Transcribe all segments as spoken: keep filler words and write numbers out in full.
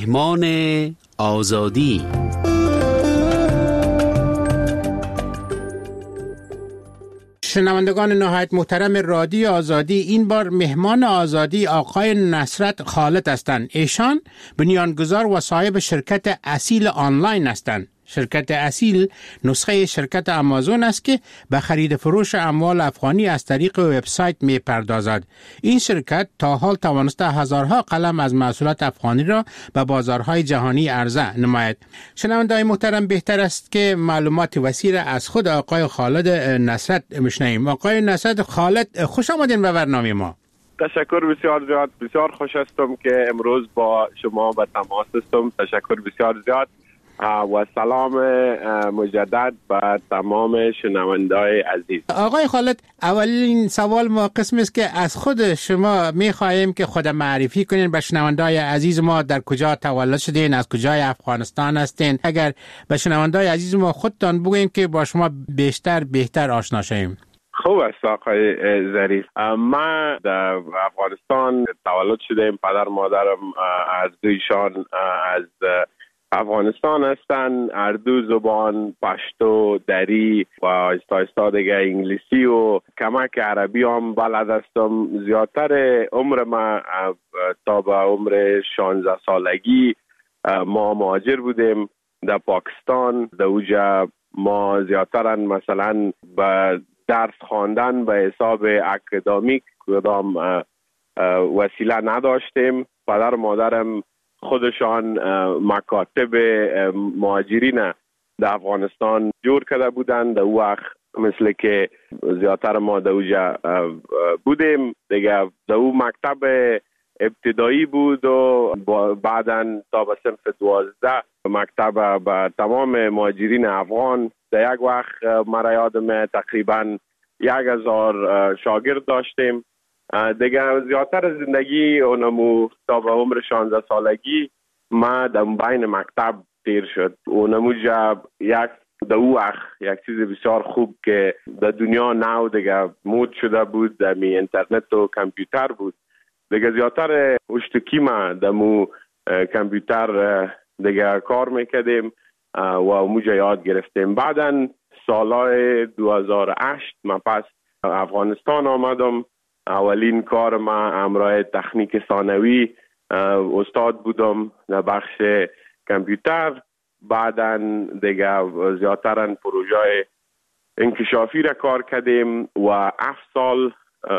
مهمان آزادی. شنوندگان نهایت محترم رادیو آزادی، این بار مهمان آزادی آقای نصرت خالد هستند. ایشان بنیانگذار و صاحب شرکت اصیل آنلاین هستند. شرکت اصیل نسخه شرکت آمازون است که به خرید فروش اموال افغانی از طریق وبسایت می پردازد. این شرکت تا حال توانسته هزارها قلم از محصولات افغانی را به بازارهای جهانی عرضه نماید. شنوندگان محترم، بهتر است که معلومات وسیع از خود آقای خالد نصرت بشنویم. آقای نصرت خالد، خوش آمدین به برنامه ما. تشکر بسیار زیاد. بسیار خوش هستم که امروز با شما به تماس هستم. تشکر بسیار زیاد و سلام مجدد به تمام شنونده‌های عزیز. آقای خالد، اولین سوال ما قسم است که از خود شما می‌خواهیم که خود معرفی کنین به شنونده‌های عزیز ما. در کجا تولد شدین، از کجای افغانستان هستین؟ اگر به شنونده‌های عزیز ما خودتان بگوین که با شما بیشتر بهتر آشنا شویم. خوب است آقای ظریف. من در افغانستان تولد شدم. پدر مادرم از دویشان از افغانستان هستن. هر دو زبان، پشتو، دری و آهسته آهسته دیگه انگلیسی و کمک عربی هم بلد هستم. زیادتر عمر ما تا به عمر شانزده سالگی ما مهاجر بودیم در پاکستان. در اوجا ما زیادتر مثلا به درس خواندن به حساب اکادمیک کدام وسیله نداشتیم. پدر مادرم خودشان مکاتب مهاجرین در افغانستان جور کرده بودند. در وقت مثل که زیادتر ما در اوجا بودیم دیگه. در او مکتب ابتدایی بود و بعداً تا به صنف دوازده مکتب به تمام مهاجرین افغان. در یک وقت مرا یادم تقریباً یک هزار شاگرد داشتیم دیگه. زیادتر زندگی اونمو تا به عمر شانزده سالگی ما در بین مکتب تیر شد. اونمو جا یک در او وقت یک چیز بسیار خوب که در دنیا نو دیگه مود شده بود، در می اینترنت و کامپیوتر بود دیگه. زیادتر اشتکی ما در مو کامپیوتر دیگه کار میکردیم و اونجا یاد گرفتیم. بعداً سالهای دو هزار و هشت من پس افغانستان آمدم. اولین کار ما همراه تکنیک ثانوی استاد بودم در بخش کامپیوتر. بعداً دیگه زیادتر پروژه انکشافی را کار کردیم و هفت سال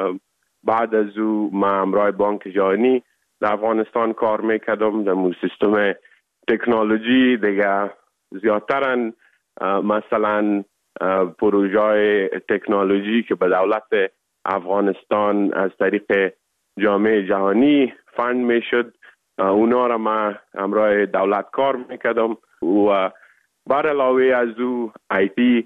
بعد از او ما همراه بانک جهانی در افغانستان کار میکردم در مو سیستم تکنولوژی دیگه. زیادتر مثلا پروژه تکنولوژی که به دولت افغانستان از طریق جامعه جهانی فند میشد، اونا را ما همراه دولت کار میکردم و بر علاوه از او آی تی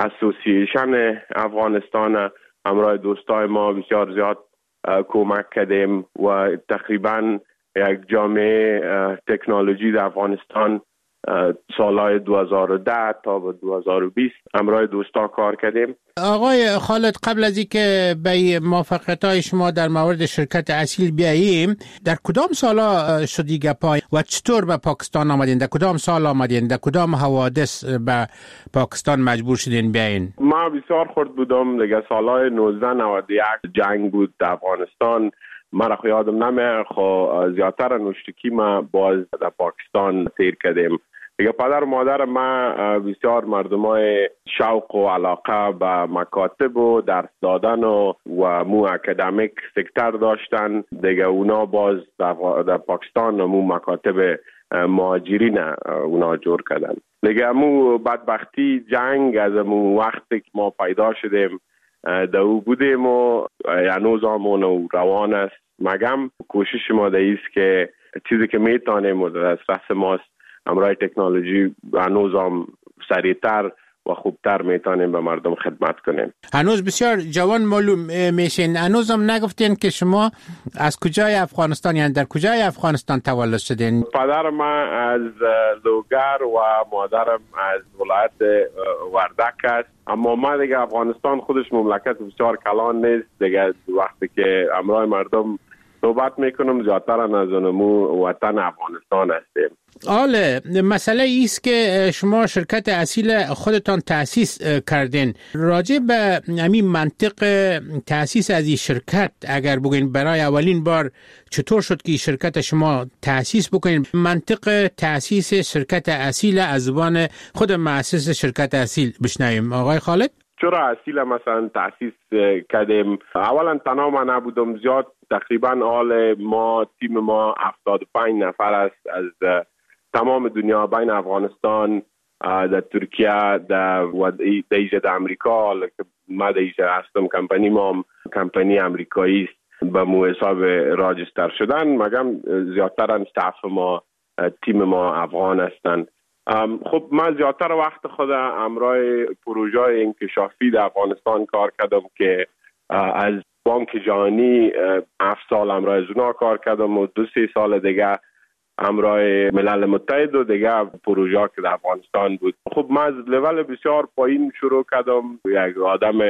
اسوسییشن افغانستان همراه دوستای ما بسیار زیاد کمک کردیم و تقریبا یک جامعه تکنولوژی در افغانستان سالهای دو هزار و ده تا به دو هزار و بیست همراه دوستا کار کردیم. آقای خالد، قبل از اینکه به موفقیت‌های شما در مورد شرکت اصیل بیاییم، در کدام سالا شدی گپای و چطور به پاکستان آمدین؟ در کدام سال آمدین؟ در کدام حوادث به پاکستان مجبور شدین بیاین؟ ما بسیار خرد بودم دیگه. سالهای نوزده نود و یک جنگ بود در افغانستان. مرا خو یادم نمیاد، خو زیادتر نوشتکی ما باز در پاکستان تیر کردیم دیگه. پدر و مادر ما بسیار مردمای شوق و علاقه به مکاتب و درس دادن و و مو اکادمیک سکتر داشتن دیگه. اونا باز در پاکستان مو مکاتب مهاجرین اونا جور کردن دیگه. مو بدبختی جنگ از مو وقتی که ما پیدا شدیم در او بودیم و هنوز همون روان است. مگم کوشش ما در ایست که چیزی که میتانیم و در دسترس ماست همراه تکنولوژی هنوز هم سریعتر و خوبتر میتونیم به مردم خدمت کنیم. هنوز بسیار جوان معلوم میشین. هنوز هم نگفتین که شما از کجای افغانستان، یعنی در کجای افغانستان تولد شدین؟ پدر من از لوگر و مادرم از ولایت وردک است. اما ما دیگه افغانستان خودش مملکت بسیار کلان نیست دیگه. وقتی که همراه مردم صحبت میکنم زیادتر از اونمو وطن افغانستان هستیم. آله مسئله ایست که شما شرکت اصیل خودتان تأسیس کردین. راجع به همین منطق تأسیس از این شرکت اگر بگین برای اولین بار چطور شد که شرکت شما تأسیس بکنین؟ منطق تأسیس شرکت اصیل از زبان خود مؤسس شرکت اصیل بشنویم. آقای خالد؟ چرا اصیل مثلا تأسیس کردیم؟ اولا تنها ما نبودم، زیاد تقریبا حال ما تیم ما هفتاد و پنج نفر است از تمام دنیا، بین افغانستان، در ترکیه، در دیجه در امریکا. ما دیجه هستم، کمپانی ما کمپانی امریکایی است به مو حساب راجستر شدن، مگم زیادتر استاف ما تیم ما افغان هستند. خب من زیادتر وقت خود امرای پروژه انکشافی در افغانستان کار کردم که از بانک جهانی هفت سال امرای زونا کار کردم و دو سه سال دیگه امرای ملل متحد و دیگه پروژه که در افغانستان بود. خب من از لول بسیار پایین شروع کردم، یک آدم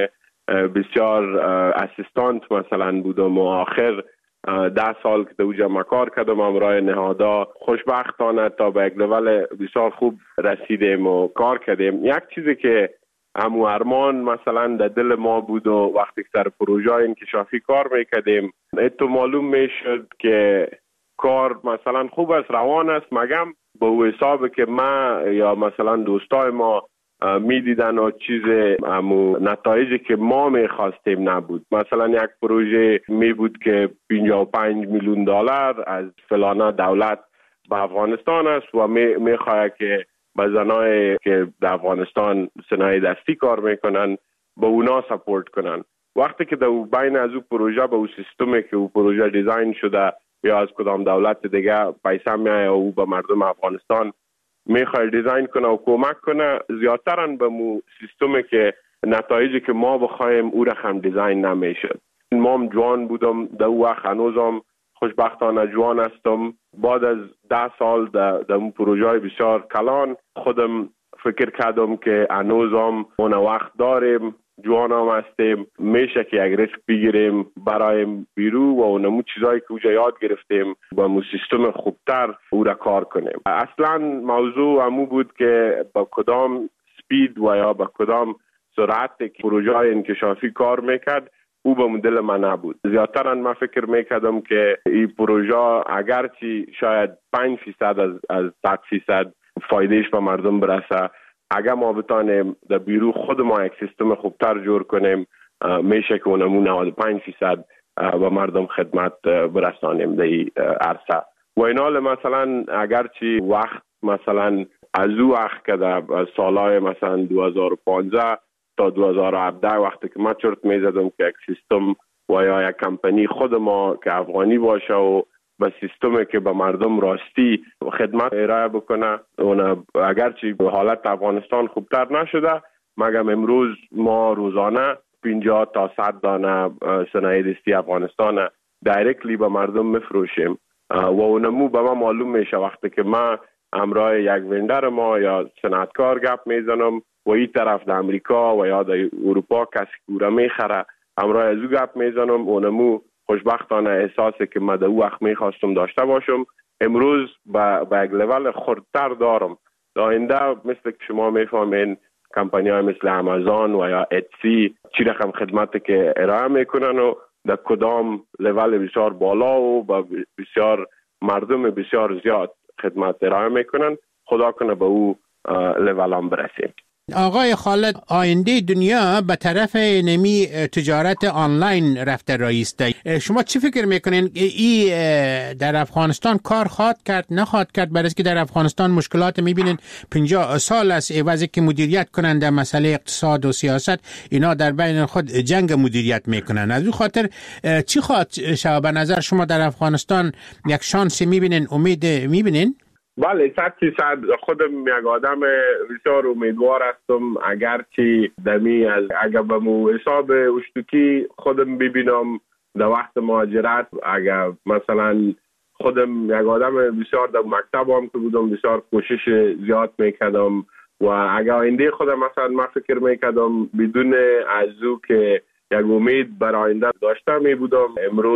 بسیار اسیستانت مثلا بودم و آخر ده سال که دوجه ما کار کردم امرای نهادا. خوشبختانه تا به یک لول بسیار خوب رسیدیم و کار کردیم. یک چیزی که همو ارمان مثلا در دل ما بود و وقتی که سر پروژه انکشافی کار میکردیم اتو معلوم میشد که کار مثلا خوب است، روان است، مگم به حساب که ما یا مثلا دوستای ما میدیدن و چیز همو نتایجی که ما میخواستیم نبود. مثلا یک پروژه می بود که پنجاه و پنج میلیون دلار از فلانه دولت به افغانستان است و میخواد که به زنای که در افغانستان صنایع دستی کار میکنن به اونا سپورت کنن. وقتی که در بین از او پروژه به او سیستمی که او پروژه دیزاین شده یا از کدام دولت دیگه پیسه میایه او به مردم افغانستان میخواد دیزاین کنه و کمک کنه، زیادترن به مو سیستمی که نتایجی که ما بخوایم او رقم دیزاین نمیشد. ما جوان بودم در او وقت، هنوزم خوشبختانه جوان هستم. بعد از ده سال در اون پروژه بسیار کلان خودم فکر کردم که هنوزم اون وقت داریم، جوان هم هستیم، میشه که یک ریسک بگیریم برای بیرو و اونمو چیزایی که اوجا یاد گرفتیم با مو سیستم خوبتر او را کار کنیم. اصلا موضوع همو بود که با کدام سپید و یا با کدام سرعت که پروژه انکشافی کار میکرد او به مدل من نبود. زیادتر من فکر میکردم که این پروژه اگرچه شاید پنج فیصد از از صد فیصد فایدهش به مردم برسه، اگر ما بتانیم در بیرو خود ما یک سیستم خوبتر جور کنیم میشه که اونمون نود و پنج فیصد به مردم خدمت برسانیم در این عرصه. و این حال مثلا اگرچه وقت مثلا از او وقت که در سالهای مثلا دو هزار و پانزده تا دو هزار و هفده وقتی که ما چرت میزدم که یک سیستم و یا یک کمپانی خود ما که افغانی باشه و به سیستمی که به مردم راستی خدمت ارائه بکنه، اون اگرچه حالت افغانستان خوبتر نشده مگم امروز ما روزانه پنجاه تا صد دانه صنایع دستی افغانستان دایرکتلی به مردم میفروشیم و اونمو به ما معلوم میشه وقتی که ما امرای یک وندر ما یا صنعتکار گپ میزنم و این طرف در امریکا و یا در اروپا کسی کورا میخره امرای از او گپ میزنم، اونمو خوشبختانه احساسی که من در او وقت میخواستم داشته باشم امروز با یک لول خردتر دارم. در آینده مثل که شما میفهمین کمپانی های مثل آمازون و یا اتسی چی رقم خدمتی که ارائه میکنن و در کدام لول بسیار بالا و با بسیار مردم بسیار زیاد خدمت ارائه میکنن، خدا کنه به او لول هم برسیم. آقای خالد، آینده دنیا به طرف نمی تجارت آنلاین رفته رایسته. شما چی فکر میکنین ای در افغانستان کار خواهد کرد نخواهد کرد؟ برای که در افغانستان مشکلات میبینین پنجاه سال است عوضی که مدیریت کنند در مسئله اقتصاد و سیاست اینا در بین خود جنگ مدیریت میکنن. از اون خاطر چی خواهد شما به نظر شما در افغانستان یک شانسی میبینین، امید میبینین؟ بله، صد فیصد خودم یک آدم بسیار امیدوار هستم. اگرچه دمی از اگر به مو حساب اشتوکی خودم ببینم در وقت مهاجرت، اگر مثلا خودم یک آدم بسیار در مکتب هم که بودم بسیار کوشش زیاد میکردم و اگر آینده خودم مثلا من فکر میکردم بدون از او که یک امید بر آینده داشته می بودم، امروز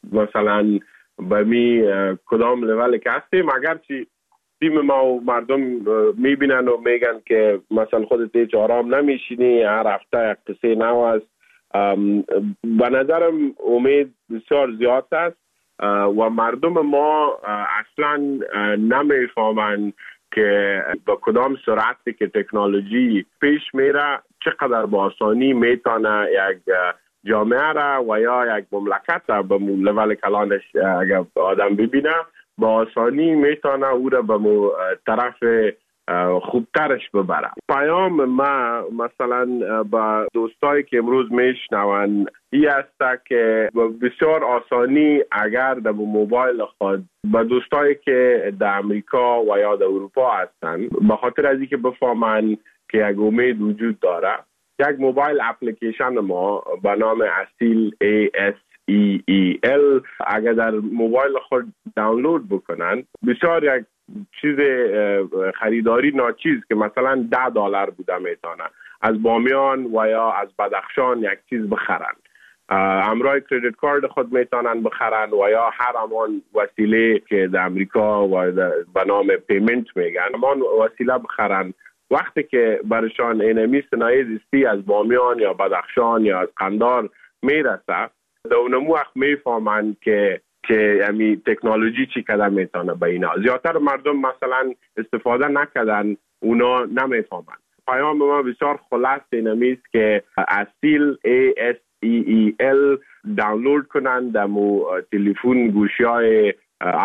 مثلا به می کدام لول که هستیم، اگر چی تیم ما و مردم میبینن و میگن که مثلا خودت هیچ آرام نمیشینی، هر هفته یک قصه نو است. به نظرم امید بسیار زیاد است و مردم ما اصلا نمیفهمند که با کدام سرعتی که تکنولوژی پیش میره چقدر با آسانی میتونه یک جامعه را و یا یک مملکت را به لول کلانش اگر آدم ببینه با آسانی میتونه او را به طرف خوبترش ببره. پیام ما مثلا با دوستایی که امروز میشنون این است که بسیار آسانی اگر در موبایل خود با دوستایی که در امریکا و یا در اروپا هستن به خاطر از اینکه بفهمن که یک امید وجود داره، یک موبایل اپلیکیشن ما به نام اسیل A S E E L اگر در موبایل خود دانلود بکنن، بسیار یک چیز خریداری ناچیز که مثلا ده دلار بوده میتونه از بامیان و یا از بدخشان یک چیز بخرن، همراه کریدیت کارت خود میتونن بخرن و یا هر همان وسیله که در امریکا و به نام پیمنت میگن همان وسیله بخرن. وقتی که برشان اینمی صنایع زیستی از بامیان یا بدخشان یا از قندار میرسه، در اونمو وقت میفهمن که که یعنی تکنولوژی چی کده میتونه به اینا. زیادتر مردم مثلا استفاده نکردن، اونا نمیفهمن. پیام ما بسیار خلاص اینمیست که اسیل A S E E L دانلود کنن در مو تلفن گوشی های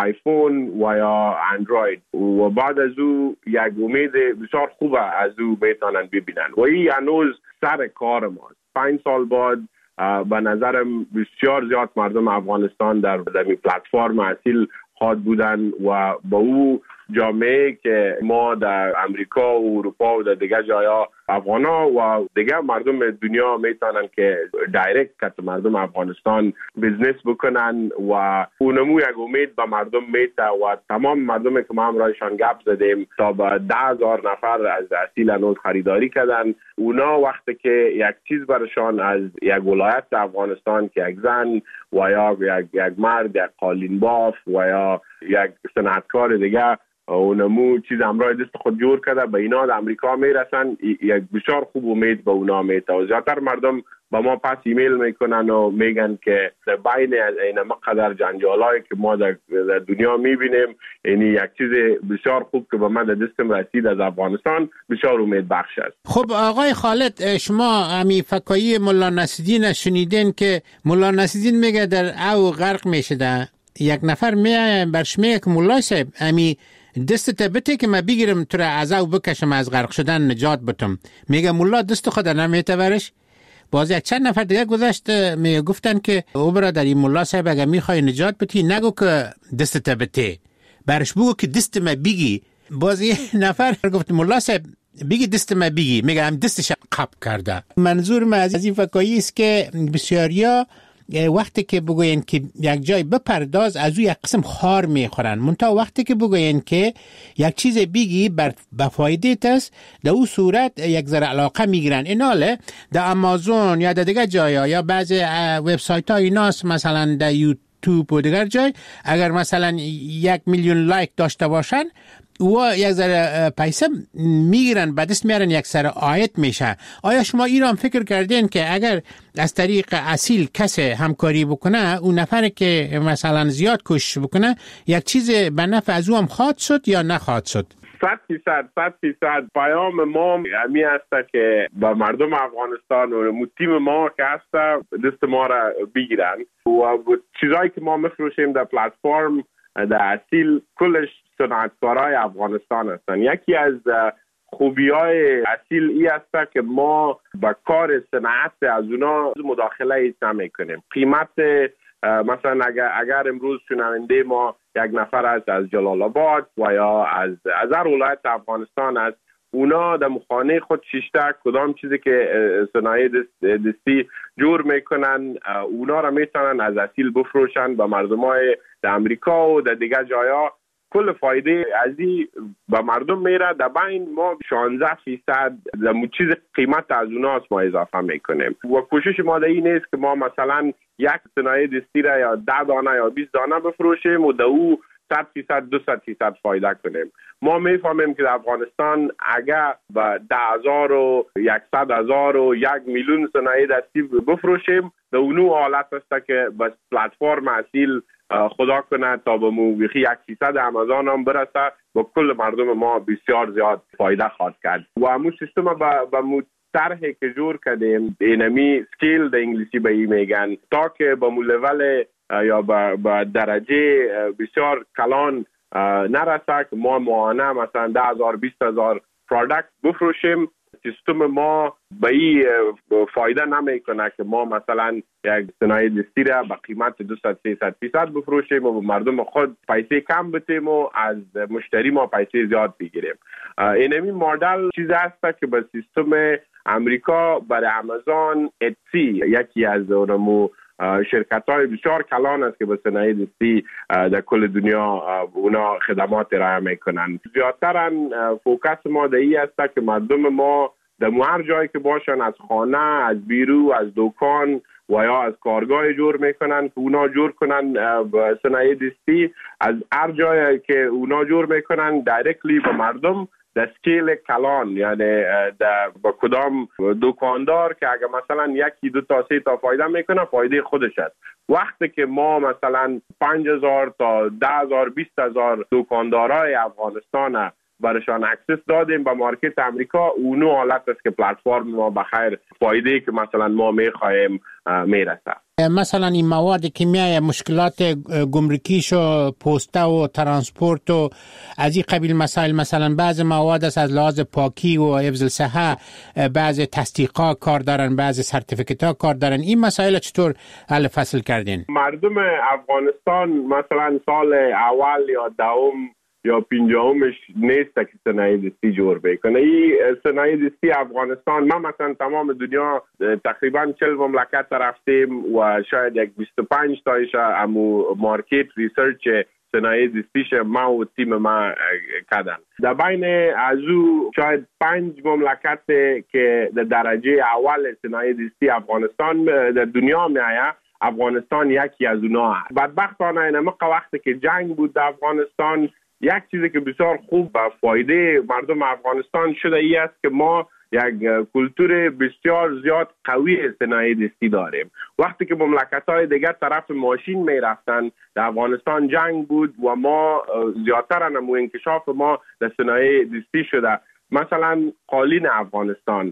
آیفون و یا اندروید و بعد از او یک امید بسیار خوبه از او میتونن ببینن و این هنوز سر کار ماست. پنج سال بعد به نظرم بسیار زیاد مردم افغانستان در زمین پلتفرم اسیل خواهد بودن و با او جامعه که ما در امریکا و اروپا و در دیگه جایا افغانا و دیگه مردم دنیا میتونن که دایرکت که مردم افغانستان بیزنس بکنن و اونمو یک امید به مردم میته و تمام مردم که ما هم رایشان گپ زدیم تا به ده هزار نفر از اسیل هنوز خریداری کردن. اونا وقتی که یک چیز برشان از یک ولایت افغانستان که یک زن و یا یک, یک مرد یک قالین باف و یا یک صنعتکار دیگه اونمو چیز امرای دست خود جور کرده به اینا در امریکا میرسن، یک بسیار خوب امید به اونا میته و زیادتر مردم با ما پس ایمیل میکنن و میگن که در بین این مقدر جنجالایی که ما در, در دنیا میبینیم یعنی یک چیز بسیار خوب که به من در دستم رسید از افغانستان بسیار امید بخش است. خب آقای خالد، شما امی فکایی مولا نصیرالدین شنیدین که مولا نصیرالدین میگه در او غرق میشه، یک نفر میه برش میگه که مولا صاحب امی دست بته که من بگیرم تو را از او بکشم از غرق شدن نجات بتم، میگه مولا دست خود نمیته برش. باز یک چند نفر دیگه گذشت میگه گفتن که او برادر این مولا صاحب اگر میخوای نجات بتی نگو که دست بته، برش بگو که دست ما بگی. باز یه نفر گفت مولا صاحب بگی دست ما بگی، میگه هم دستش قب کرده. منظور من از این فکایی است که بسیاریا وقتی که بگوین که یک جای بپرداز از او یک قسم خار میخورن، منتها وقتی که بگوین که یک چیز بگی بر بفایده است در او صورت یک ذره علاقه میگیرن. ایناله در امازون یا در دیگر جایا یا بعضی وبسایت های ایناست مثلا در یوتیوب و دیگر جای اگر مثلا یک میلیون لایک داشته باشن و یک ذره پیسه میگیرن، بعد دست میارن یک سر آیت میشه. آیا شما ایران فکر کردین که اگر از طریق اسیل کسی همکاری بکنه اون نفر که مثلا زیاد کوشش بکنه یک چیز به نفع از او هم خواهد شد یا نخواهد شد؟ صد فیصد صد فیصد پیام ما همی است که با مردم افغانستان و تیم ما که هست دست ما را بگیرن و چیزایی که ما میفروشیم در پلتفرم در اسیل کلش صنعتکارای افغانستان هستن. یکی از خوبی های اسیل ای است که ما با کار صنعت از اونا مداخله ایست نمی کنیم. قیمت مثلا اگر, اگر امروز شنونده ما یک نفر است از جلال آباد و یا از از هر ولایت افغانستان است، اونا در مخانه خود شیشته کدام چیزی که صنایع دست دستی جور میکنن اونا را میتونن از اسیل بفروشن با مردمای در امریکا و در دیگر جایا کل فایده از این به مردم میره. در بین ما شانزده فیصد چیز قیمت از اوناست ما اضافه میکنیم و کوشش ما در این نیست که ما مثلا یک صنایع دستی را یا ده دانه یا بیست دانه بفروشیم و در او صد فیصد دو صد فیصد فایده کنیم. ما میفهمیم که در افغانستان اگر به ده هزار و یکصد هزار و یک میلیون صنایع دستی بفروشیم در اونو حالت است که بس پلتفرم اصیل خدا کنه تا به موقعی یک فیصد آمازون هم برسه با کل مردم ما بسیار زیاد فایده خواهد کرد و همون سیستم به مو طرحی که جور کردیم اینمی سکیل در انگلیسی به این میگن تا که به مو لول یا به درجه بسیار کلان نرسه که ما ماهانه مثلا ده هزار بیست هزار پرودکت بفروشیم. سیستم ما به این فایده نمیکنه که ما مثلا یک صنایع دستی را به قیمت دویست سیصد فیصد بفروشیم و به مردم خود پیسه کم بدیم و از مشتری ما پیسه زیاد بگیریم. اینمی مدل چیز است که به سیستم امریکا برای آمازون، اتسی یکی از اونمو شرکت های بسیار کلان است که به صنایع دستی در کل دنیا اونا خدمات ارائه میکنن. زیادتر فوکس ما در این است که مردم ما در هر جایی که باشن از خانه، از بیرو، از دکان و یا از کارگاه جور میکنن که اونا جور کنن صنایع دستی. از هر جایی که اونا جور میکنن دایرکتلی به مردم در سکیل کلان، یعنی در با کدام دکاندار که اگر مثلا یکی دو تا سه تا فایده میکنه فایده خودش است. وقتی که ما مثلا پنج هزار تا ده هزار بیست هزار دکاندارای افغانستان برشان اکسس دادیم به مارکت امریکا، اونو حالت است که پلتفرم ما بخیر فایده که مثلا ما میخوایم میرسه. مثلا این مواد کیمیایی مشکلات گمرکیش و پسته و ترانسپورت و از این قبیل مسائل، مثلا بعض مواد است از لحاظ پاکی و حفظ الصحه بعض تصدیقا کار دارن، بعض سرتیفیکت ها کار دارن. این مسائل چطور حل فصل کردین؟ مردم افغانستان مثلا سال اول یا دوم یا پنجمش نیست که صنایع دستی جور بکنه. این صنایع دستی افغانستان، ما مثلا تمام دنیا تقریبا چهل مملکت رفتیم و شاید یک بیست و پنج تایش امو مارکت ریسرچ صنایع دستیش ما و تیم ما کردن. در بین از او شاید پنج مملکت که در درجه اول صنایع دستی افغانستان در دنیا میآید، افغانستان یکی از اونها. بدبختانه اینم وقتی که جنگ بود در افغانستان، یک چیزی که بسیار خوب به فایده مردم افغانستان شده ای است که ما یک کلتور بسیار زیاد قوی صنایع دستی داریم. وقتی که مملکت‌های دیگر طرف ماشین می رفتن، در افغانستان جنگ بود و ما زیادتر نمو انکشاف ما در صنایع دستی شده. مثلا قالین افغانستان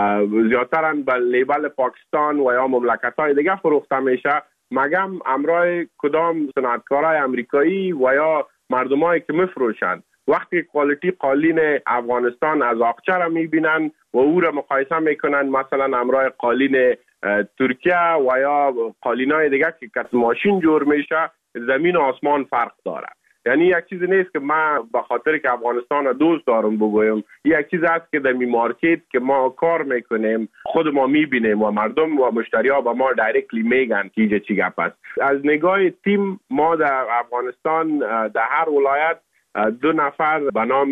زیادتر به لیبل پاکستان و یا مملکت‌های دیگر فروخته میشه، مگم امرای کدام صنعتکارای امریکایی و یا مردمایی که میفروشند وقتی کوالیتی قالین افغانستان از آقچه را میبینن و او را مقایسه میکنن مثلا امرای قالین ترکیه و یا قالینای دیگه که کس ماشین جور میشه، زمین و آسمان فرق داره. یعنی یک چیز نیست که من به خاطر که افغانستان دوست دارم بگویم، یک چیز است که در می مارکت که ما کار میکنیم خود ما میبینیم و مردم و مشتری ها با ما دایرکتلی میگن که چی گپ است. از نگاه تیم ما در افغانستان در هر ولایت دو نفر به نام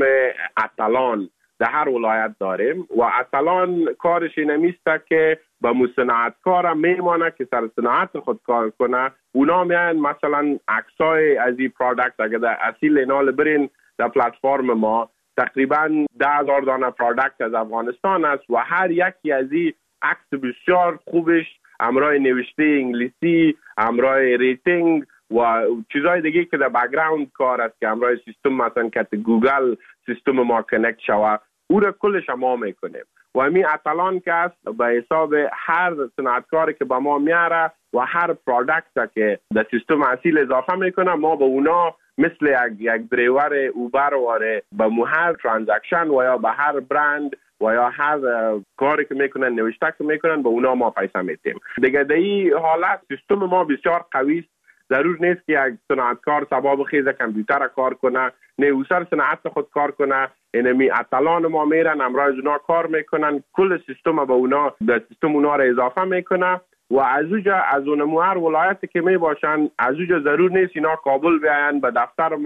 اتلان در هر ولایت داریم و اتلان کارش اینمیست که با مصنعتکار میمانه که سر صنعت خود کار کنه. اونا میان مثلا عکسای از این پرودکت اگر در اصیل اینال برین در پلتفرم ما تقریبا ده هزار دانه پرودکت از افغانستان است و هر یکی از این عکس بسیار خوبش امرای نوشته انگلیسی، امرای ریتینگ و چیزهای دیگه که در بک‌گراند کار است که امرای سیستم مثلا که گوگل سیستم ما کانکت شوه، او را کلش ما میکنیم و همین اتلان که است به حساب هر صنعتکاری که با ما میاره و هر پرودکت که در سیستم اصیل اضافه میکنه ما به اونا مثل یک یک دریور اوبر واره به هر ترانزکشن و یا به هر برند و یا هر کاری که میکنن نوشته که میکنن به اونا ما پیسه میتیم. دیگه در این حالت سیستم ما بسیار قوی است. ضرور نیست که یک صنعتکار سبب خیز کامپیوتر کار کنه، نه او سر صنعت خود کار کنه. اینمی اتلان ما میرن امروز اونا کار میکنن، کل سیستم به اونا در سیستم اونا را اضافه میکنه و از اوجا از اونمو هر ولایتی که می باشن از اوجا ضرور نیست اینا کابل بیاین به دفتر ما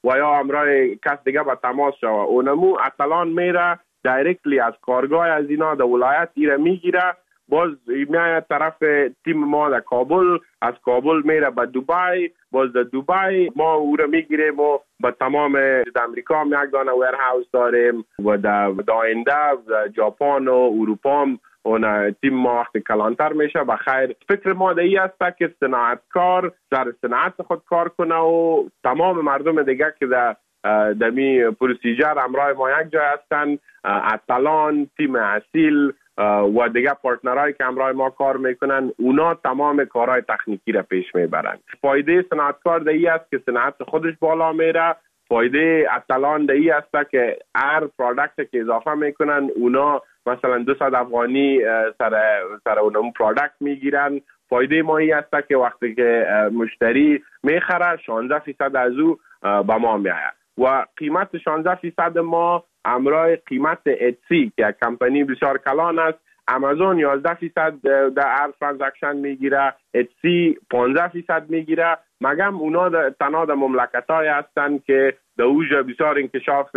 و یا همراه کس دیگه به تماس شوه. اونمو اتلان میره دایرکتلی از کارگاه از اینا در ولایت ایره میگیره، باز میای طرف تیم ما در کابل، از کابل میره به دبی، باز در دبی ما او را میگیریم و به تمام در امریکا هم یک دانه ویرهاوس داریم و در آینده ژاپن و اروپا هم اون تیم ما وقتی کلانتر میشه. بخیر فکر ما دی است که صنعتکار در صنعت خود کار کنه و تمام مردم دیگه که در دمی پروسیجر همراه ما یک جای هستن، اتلان، تیم اصیل و دیگه پارتنرهایی که همراه ما کار میکنن، اونا تمام کارهای تکنیکی را پیش میبرن. فایده صنعتکار دی است که صنعت خودش بالا میره. فایده اتلان دی است که هر پروداکت که اضافه میکنن اونا مثلا دویست افغانی سر سر اون پروداکت میگیرن. فایده ما ای است که وقتی که مشتری میخره شانزده فیصد از او به ما میآید و قیمت شانزده فیصد ما همراه قیمت اتسی که یک کمپانی بسیار کلان است. امازون یازده فیصد در هر ترانزکشن میگیره، اتسی پانزده فیصد میگیره. مگم اونا تنها در مملکت های هستن که در اوجا بسیار انکشاف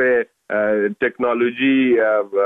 تکنولوژی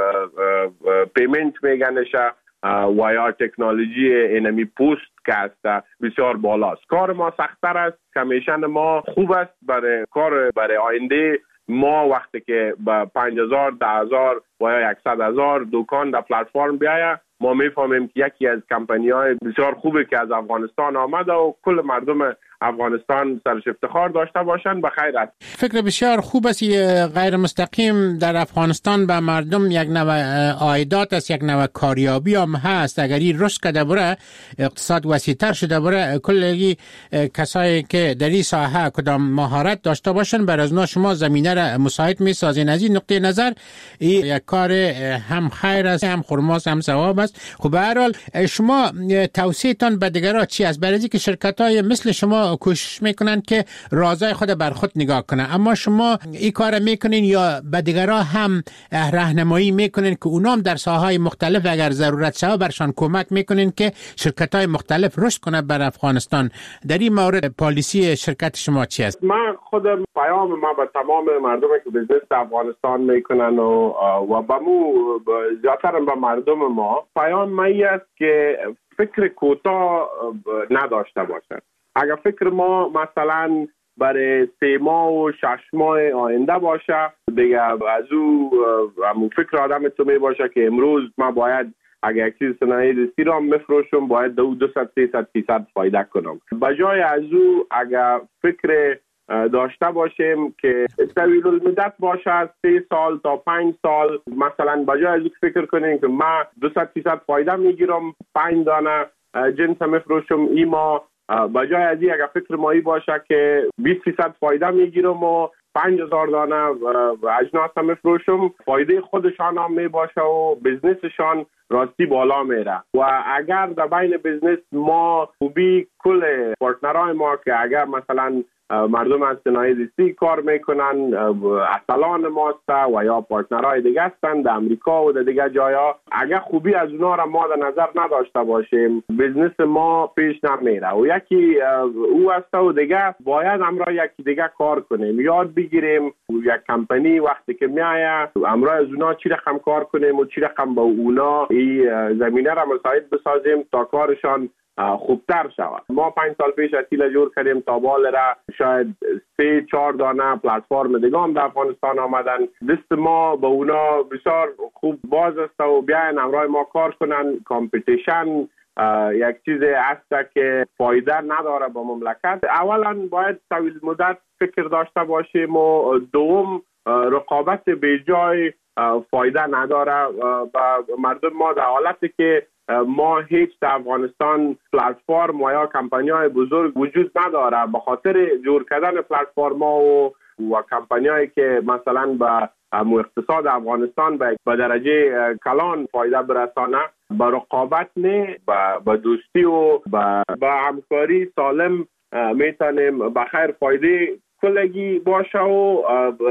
پیمنت میگنشه و یا تکنولوژی اینمی پوست که است بسیار بالاست. کار ما سخت‌تر است، کمیشن ما خوب است برای کار برای آینده. ما وقتی که با پنج هزار، ده هزار و یا صد هزار دکان در پلتفرم بیاید، ما میفهمیم که یکی از کمپانی‌های بسیار خوبه که از افغانستان آمده و کل مردم افغانستان سرش افتخار داشته باشند. بخیر است. فکر بسیار خوب است. غیر مستقیم در افغانستان به مردم یک نوع عایدات است، یک نوع کاریابی هم هست. اگر این رشد کرده بره، اقتصاد وسیع‌تر شده بره، کلی کسایی که در این ساحه کدام مهارت داشته باشن بر از شما زمینه را مساعد می‌سازین. از این نقطه نظر این یک کار هم خیر است، هم خرماست، هم ثواب است. خب به هر حال شما توصیه‌تان به دیگران چی است؟ برای اینکه شرکت‌های مثل شما کوشش میکنن که رازای خود بر خود نگاه کنن، اما شما این کار میکنین یا به دیگران هم راهنمایی میکنین که اونا هم در ساحه‌های مختلف اگر ضرورت شود برشان کمک میکنین که شرکت‌های مختلف رشد کنه بر افغانستان؟ در این مورد پالیسی شرکت شما چی است؟ من خودم پیام ما به تمام مردمی که بزنس افغانستان میکنن و و به مو زیادتر به مردم ما پیام ما است که فکر کوتاه نداشته باشند. اگر فکر ما مثلا برای سه ماه و شش ماه آینده باشه، دیگه از او همون فکر آدم تو می باشه که امروز ما باید اگر یک چیز صنایع دستی را میفروشم باید دو دویست سیصد فیصد فایده کنم. بجای از او اگر فکر داشته باشیم که طویل المدت باشه، سه سال تا پنج سال، مثلا بجای از او فکر کنیم که ما دویست فیصد فایده میگیرم، پنج دانه جنس میفروشم این ماه، بجای از این اگر فکر مایی باشه که بیست فیصد فایده میگیرم و پنج هزار دانه اجناس هم میفروشم، فایده خودشان هم می باشه و بزنسشان راستی بالا میره. و اگر در بین بزنس ما خوبی کل پارتنرهای ما که اگر مثلا مردم از صنایع دستی کار میکنن، اتلان ماست و یا پارتنرهای دیگه هستن در امریکا و در دیگه جایا، اگر خوبی از اونا را ما در نظر نداشته باشیم بزنس ما پیش نمیره. و یکی او است و دیگه باید همراه یکی دیگه کار کنیم، یاد بگیریم یک کمپانی وقتی که میایه همراه از اونا چی رقم کار کنیم و چی رقم با اونا این زمینه را مساعد بسازیم تا کارشان خوبتر شود. ما پنج سال پیش اصیل جور کردیم تا بال را شاید سه چهار دانه پلتفرم دیگه هم در افغانستان آمدن. دست ما به اونا بسیار خوب باز است و بیاین همراه ما کار کنن. کامپیتیشن یک چیز است که فایده نداره با مملکت. اولا باید طویل مدت فکر داشته باشیم و دوم رقابت بیجای فایده نداره. و مردم ما در حالتی که ما هیچ در افغانستان پلتفرم و یا کمپانی‌های بزرگ وجود نداره، به خاطر جور کردن پلتفرم‌ها و و کمپانی‌هایی که مثلا به اقتصاد افغانستان به درجه کلان فایده برسانه، به رقابت نه، به دوستی و به همکاری سالم میتونیم بخیر فایده کلگی باشه و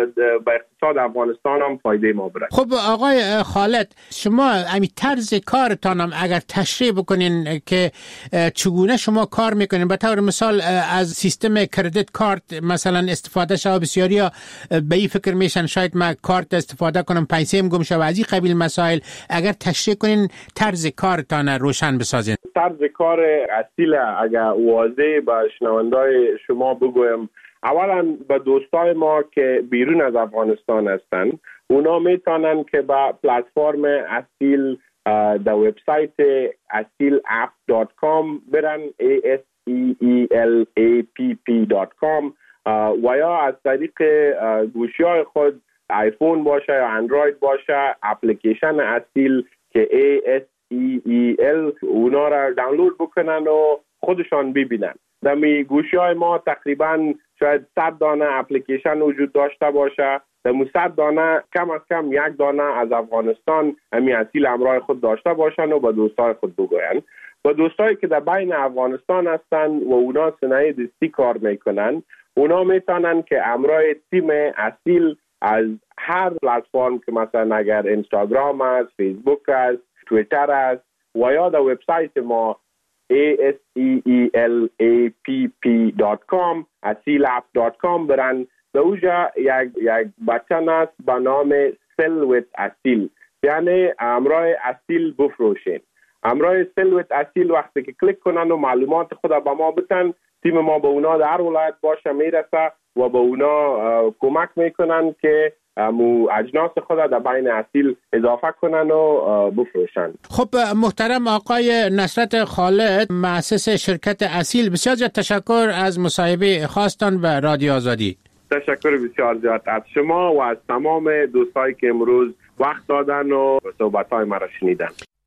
به اقتصاد افغانستان هم فایده ما برد. خب آقای خالد، شما امی طرز کارتان هم اگر تشریح بکنین که چگونه شما کار میکنین، به طور مثال از سیستم کردیت کارت مثلا استفاده شده، بسیاری ها به این فکر میشن شاید ما کارت استفاده کنم پیسیم گم شود، از این قبیل مسائل اگر تشریح کنین طرز کارتان روشن بسازین. طرز کار اصیل اگر واضح به شنوندای شما بگویم، اولا به دوستای ما که بیرون از افغانستان هستن، اونا میتونن که با پلتفرم اصیل در وبسایت اصیل اپ دات کام برن، ای اس ای ای ال ای پی پی دات کام، و یا از طریق گوشی های خود آیفون باشه یا اندروید باشه اپلیکیشن اصیل که ای اس ای ای ال اونا را دانلود بکنن و خودشان ببینن. در می گوشی های ما تقریبا شاید صد دانه اپلیکیشن وجود داشته باشه، در مو صد دانه کم از کم یک دانه از افغانستان امی اصیل همراه خود داشته باشن و با دوستای خود بگوین. با دوستایی که در بین افغانستان هستن و اونا صنایع دستی کار میکنن، اونا میتونن که همراه تیم اصیل از هر پلتفرم که مثلا اگر اینستاگرام است، فیسبوک است، توییتر است و یا در وبسایت ما ای اس ای ای ال ای پی پی دات کام اصیل اپ دات کام برن. در اوجا یک یک بچن است به نام سل ویت اصیل، یعنی همراه اصیل بفروشین. همراه سل ویت اصیل وقتی که کلیک کنن و معلومات خود به ما بتن، تیم ما به اونا در هر ولایت باشه میرسه و به اونا کمک میکنن که مو اجناس خود در بین اصیل اضافه کنن و بفروشن. خب محترم آقای نصرت خالد، مؤسس شرکت اصیل، بسیار زیاد تشکر از مصاحبه خاصتان به رادیو آزادی. تشکر بسیار زیاد از شما و از تمام دوستایی که امروز وقت دادن و صحبت‌های ما را شنیدن.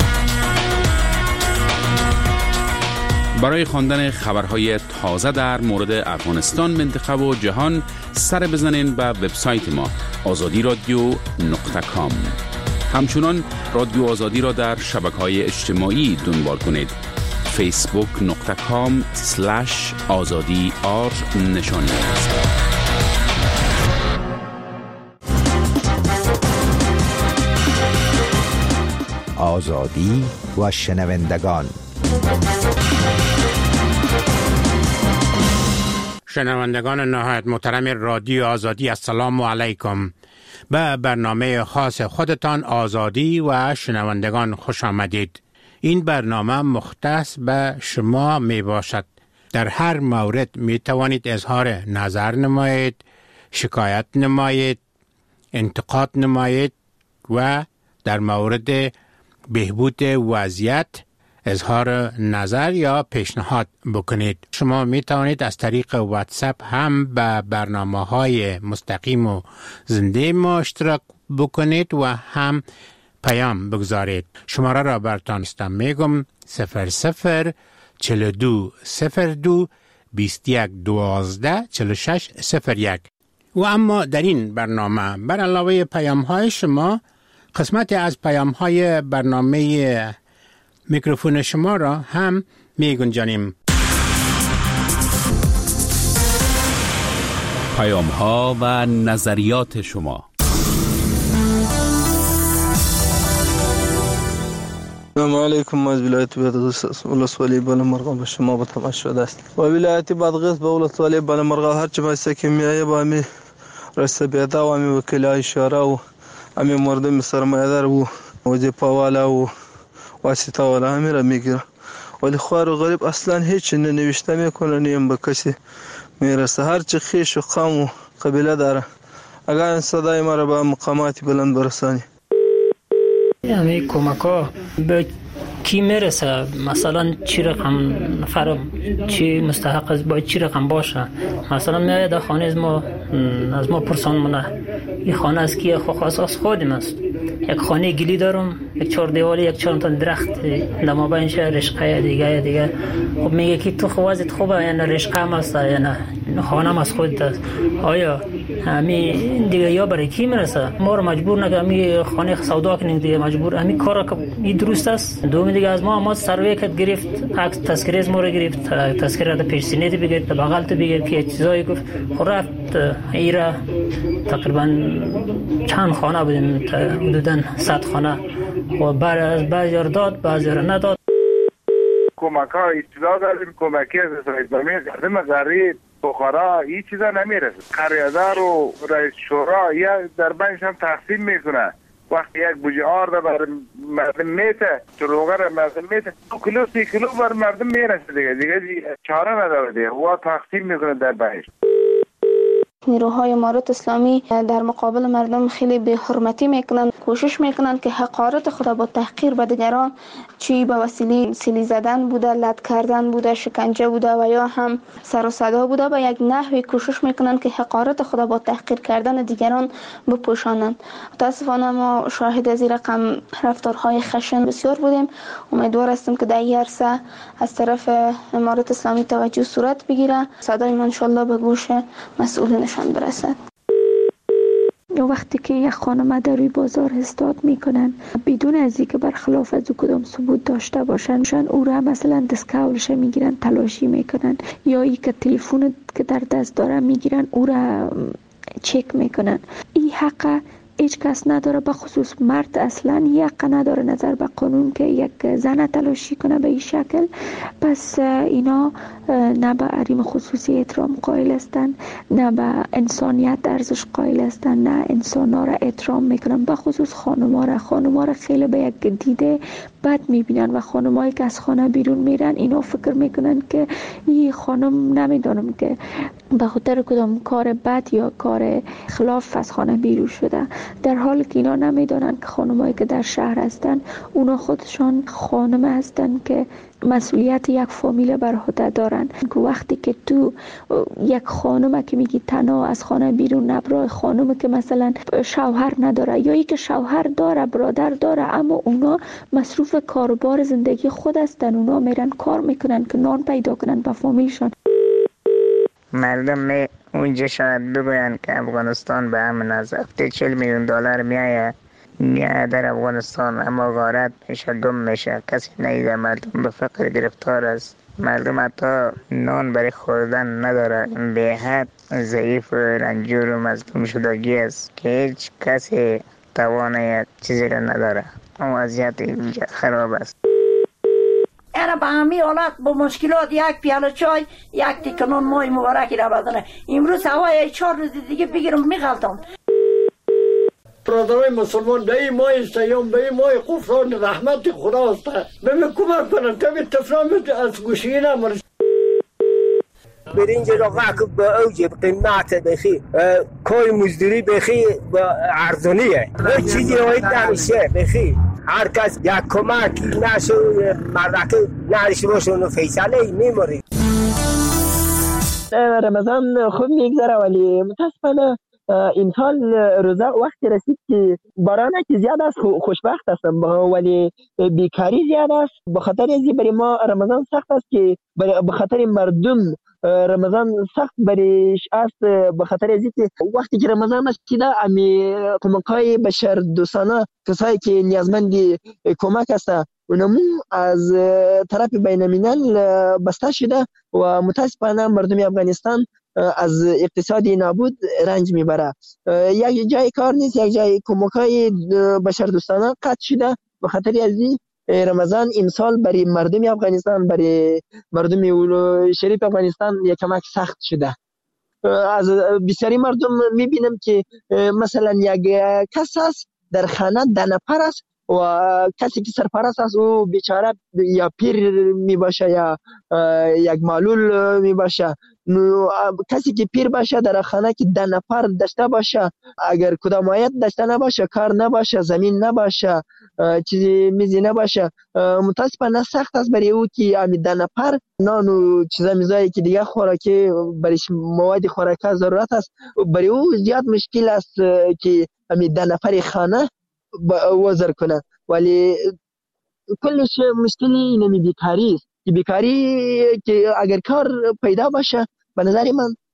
برای خواندن خبرهای تازه در مورد افغانستان، منطقه و جهان سر بزنین به وبسایت ما آزادی رادیو نقطه کام. همچنان رادیو آزادی را در شبکه‌های اجتماعی دنبال کنید. فیسبوک نقطه کام سلش آزادی آر نشانی است. آزادی و شنوندگان. شنوندگان نهایت محترم رادیو آزادی، السلام علیکم. به برنامه خاص خودتان آزادی و شنوندگان خوش آمدید. این برنامه مختص به شما می باشد. در هر مورد می توانید اظهار نظر نمایید، شکایت نمایید، انتقاد نمایید و در مورد بهبود وضعیت اظهار نظر یا پیشنهاد بکنید. شما می توانید از طریق واتساپ هم به برنامه‌های مستقیم و زنده ما اشتراک بکنید و هم پیام بگذارید. شماره را براتون استم میگم صفر صفر چهل و دو صفر دو بیست و یک دوازده چهل و شش صفر یک. و اما در این برنامه بر علاوه پیام های شما، قسمت از پیام های برنامه میکروفون شما را هم می گنجانیم. پیام ها و نظریات شما. السلام علیکم. از ولایت بادغیس ولسوالی بالامرغ به شما به تماس شده است. و ولایت بادغیس به ولسوالی بالامرغ هر چه باشه که میایه با می رسته بیادا و می وکلای شورا و امی مردم سرمایه‌دار و وظیفه والا و واسطه والا همه را میگیره، ولی خوار و غریب اصلا هیچ ننوشته میکنه، نیم به کسی میرسه. هر چه خیش و قوم و قبیله داره، اگر این صدای ما را به مقامات بلند برسانی. همه کمک ها به کی میرسه؟ مثلا چی رقم نفر چی مستحق است، باید چی رقم باشه؟ مثلا میاد در خانه از ما از ما پرسان مونه این خانه از کیه؟ خو خاص از خودم است. یک خانه گلی دارم، یک چهار دیوالی، یک چهار تا درخت در مابین شه رشقه دیگه دیگه. خب میگه که تو خوازت خوبه یا نه رشقه هم است یا نه خانم از خودت است. آیا همین دیگه یا برای کی میرسه؟ ما رو مجبور نگه همین خانه سودا کنیم دیگه، مجبور همین کار که این درست است. دوم دیگه از ما ما سروی کت گرفت، عکس تذکره از ما رو گرفت، تذکره تا پیش سینه بگیر، تا بغل تو بگیر که چیزایی گفت. خب رفت ایرا تقریبا چند خانه بودیم، حدوداً صد خانه و بعد از بعضی رو داد بعضی رو نداد. کمک ها اطلاع داریم، کمکی از اسرائیل گردم غریب بخارا این چیزا نمیرسه. قریادار و رئیس شورا یا در بینش هم تقسیم میکنه. وقتی یک بوجه آرده بر مردم میته، چروغه را مردم میته، دو کیلو سی کیلو بر مردم میرسه دیگه دیگه چاره نداره دیگه، و تقسیم میکنه در بینش. نیروهای امارات اسلامی در مقابل مردم خیلی به حرمتی میکنن، کوشش میکنن که حقارت خود با تحقیر به دیگران، چی به وسیله سیلی زدن بوده، لط کردن بوده، شکنجه بوده و یا هم سر و صدا بوده، به یک نحوی کوشش میکنن که حقارت خود با تحقیر کردن دیگران بپوشانند. متاسفانه ما شاهد از این رقم رفتارهای خشن بسیار بودیم. امیدوار هستیم که در این عرصه از طرف امارات اسلامی توجه صورت بگیره، صدای ما ان شاء الله به گوش مسئولین برسد. وقتی که یک خانم در روی بازار استاد میکنن بدون از اینکه برخلاف از او کدام ثبوت داشته باشن، شان او را مثلا دستکاولش میگیرن تلاشی میکنن، یا ای که تلفن که در دست داره میگیرن او را چک میکنن. این حق هیچ کس نداره، به خصوص مرد اصلا حق نداره نظر به قانون که یک زن تلاشی کنه به این شکل. پس اینا نه به حریم خصوصی احترام قائل هستن، نه به انسانیت ارزش قائل هستن، نه انسانا را احترام میکنن، به خصوص خانما را خانما را خیلی به یک دیده بد میبینن و خانمایی که از خانه بیرون میرن اینا فکر میکنن که این خانم نمیدونم که به خاطر کدام کار بد یا کار خلاف از خانه بیرون شده، در حالی که اینا نمیدونن که خانمایی که در شهر هستن اونا خودشان خانم هستن که مسئولیت یک فامیل بر عهده دارن. وقتی که تو یک خانم که میگی تنها از خانه بیرون نبره، خانم که مثلا شوهر نداره یا ای که شوهر داره برادر داره اما اونا مصروف کاروبار زندگی خود هستن، اونا میرن کار میکنن که نان پیدا کنن به فامیلشان. مردم می اونجا شاید بگوین که افغانستان به همین از هفته چهل میلیون دلار میایه میایه در افغانستان، اما غارت میشه، گم میشه، کسی نیده. مردم به فقر گرفتار است، مردم حتی نان برای خوردن نداره، به حد ضعیف و رنجور و مظلوم شدگی است که هیچ کسی توانه چیزی را نداره. اون وضعیت اینجا خراب است. اینا به همین حالت با مشکلات یک پیاله چای یک تیکه نان مای مبارکی را بدنه. امروز هوای چهار روز دیگه بگیرم میغلطم. برادرای مسلمان به این ماه سیام به این ماه غفران رحمت خداست، به من کمک کنن که به تفرام از گوشی نمارش. برنج را غاک با اوج قیمت بخی کوی مزدوری بخی با ارزانیه، هیچ چیزی هایت نمیشه بخی. هر کس یک کمکی نشو مردک نرش باشون و فیصله میموری. رمضان خوب میگذره ولی متاسفانه امسال روزه وقتی رسید که باران که زیاد است، خوشبخت هستم ولی بیکاری زیاد است. به خاطر ازی برای ما رمضان سخت است که به خاطر مردم رمضان سخت بریش است، به خاطر ازی که وقتی که رمضان رسیده امی کمک‌های بشر دوستانه کسایی که نیازمند کمک هستند اونمو از طرف بین الملل بسته شده و متاسفانه مردم افغانستان از اقتصادی نابود رنج میبره. یک جای کار نیست، یک جای کمک‌های بشر دوستانه قطع شده. به خاطر ازی رمضان امسال برای مردم افغانستان، برای مردم شریف افغانستان یک کمک سخت شده. از بسیاری مردم میبینم که مثلا یک کس است در خانه ده نفر است و کسی که سرپرست است او بیچاره یا پیر می باشه یا یک معلول می باشه. کسی که پیر باشه در خانه که ده نفر داشته باشه، اگر کدام آیت داشته نباشه، کار نباشه، زمین نباشه، چیزی میزی نباشه، متاسفانه سخت است برای او که امی ده نفر نان و چیزا میزایی که دیگه خوراکی برای مواد خوراکی ضرورت است، برای او زیاد مشکل است که امی ده نفر خانه وزر کنه. ولی کلش مشکلی نمی بیکاری است که بیکاری که اگر کار پیدا باشه به نظر من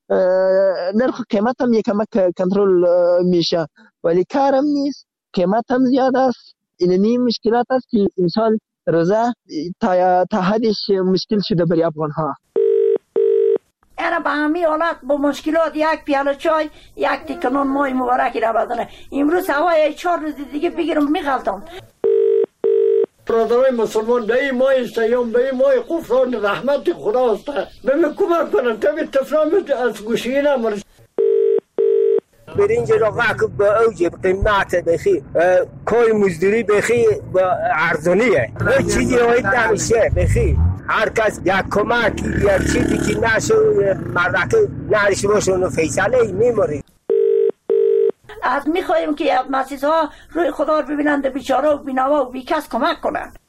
نرخ قیمت هم یکم کنترل میشه، ولی کارم نیست، قیمت هم زیاد است. اینمی مشکلات است که امسال روزه تا تا حدش مشکل شده برای افغان ها. انا به همین حالت با مشکلات یک پیاله چای یک تکنون مای مبارکی را بدنه. امروز هوای چهار روز دیگه بگیرم میغلطم. برادرای مسلمان به این ماه سیام به این ماه غفران رحمت خداست. بهم کمک کنن تا به تفرامت از گوشی نمرس. برنج را واقع با اوج قیمت بخی کوی مزدوری بخی با ارزونیه. هیچ چیزی هایی نمیشه بخی. هر کس یک کمک یک چیزی که نشو مردک نرش باشه اونو فیصله میموری. از میخوایم که از مسیح ها روی خدا رو ببینند، بیچاره و بینوا و بیکس کمک کنند.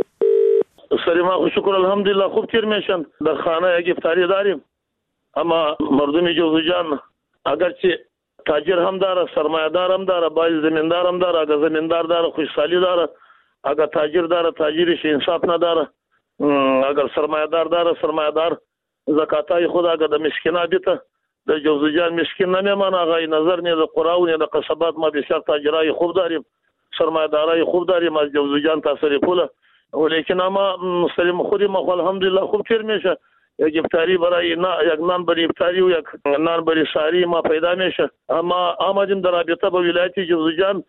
سلام و شکر الحمدلله خوب تیر میشن. در خانه یک افطاری داریم، اما مردم جوزجان اگرچه تاجر هم داره، سرمایه‌دار هم داره، باید زمیندار هم داره. اگر زمیندار داره خوشحالی داره، اگر تاجر داره تاجرش انصاف نداره، اگر سرمایه‌دار داره سرمایه‌دار زکاتای خود اگر د مسکینا بیته د جوزجان مسکین نمیمان. آقای نظر نه د قراو نه د قصبات ما بسیار تاجرای خوب داریم، سرمایه‌دارای خوب داریم از جوزجان تاثیر پوله، ولیکن اما مسلم خودی ما الحمدلله خوب تیر میشه. یک افطاری برای نا یک نان برای افطاری و یک نان برای سحری ما پیدا میشه. اما آمدیم در رابطه با ولایت جوزجان،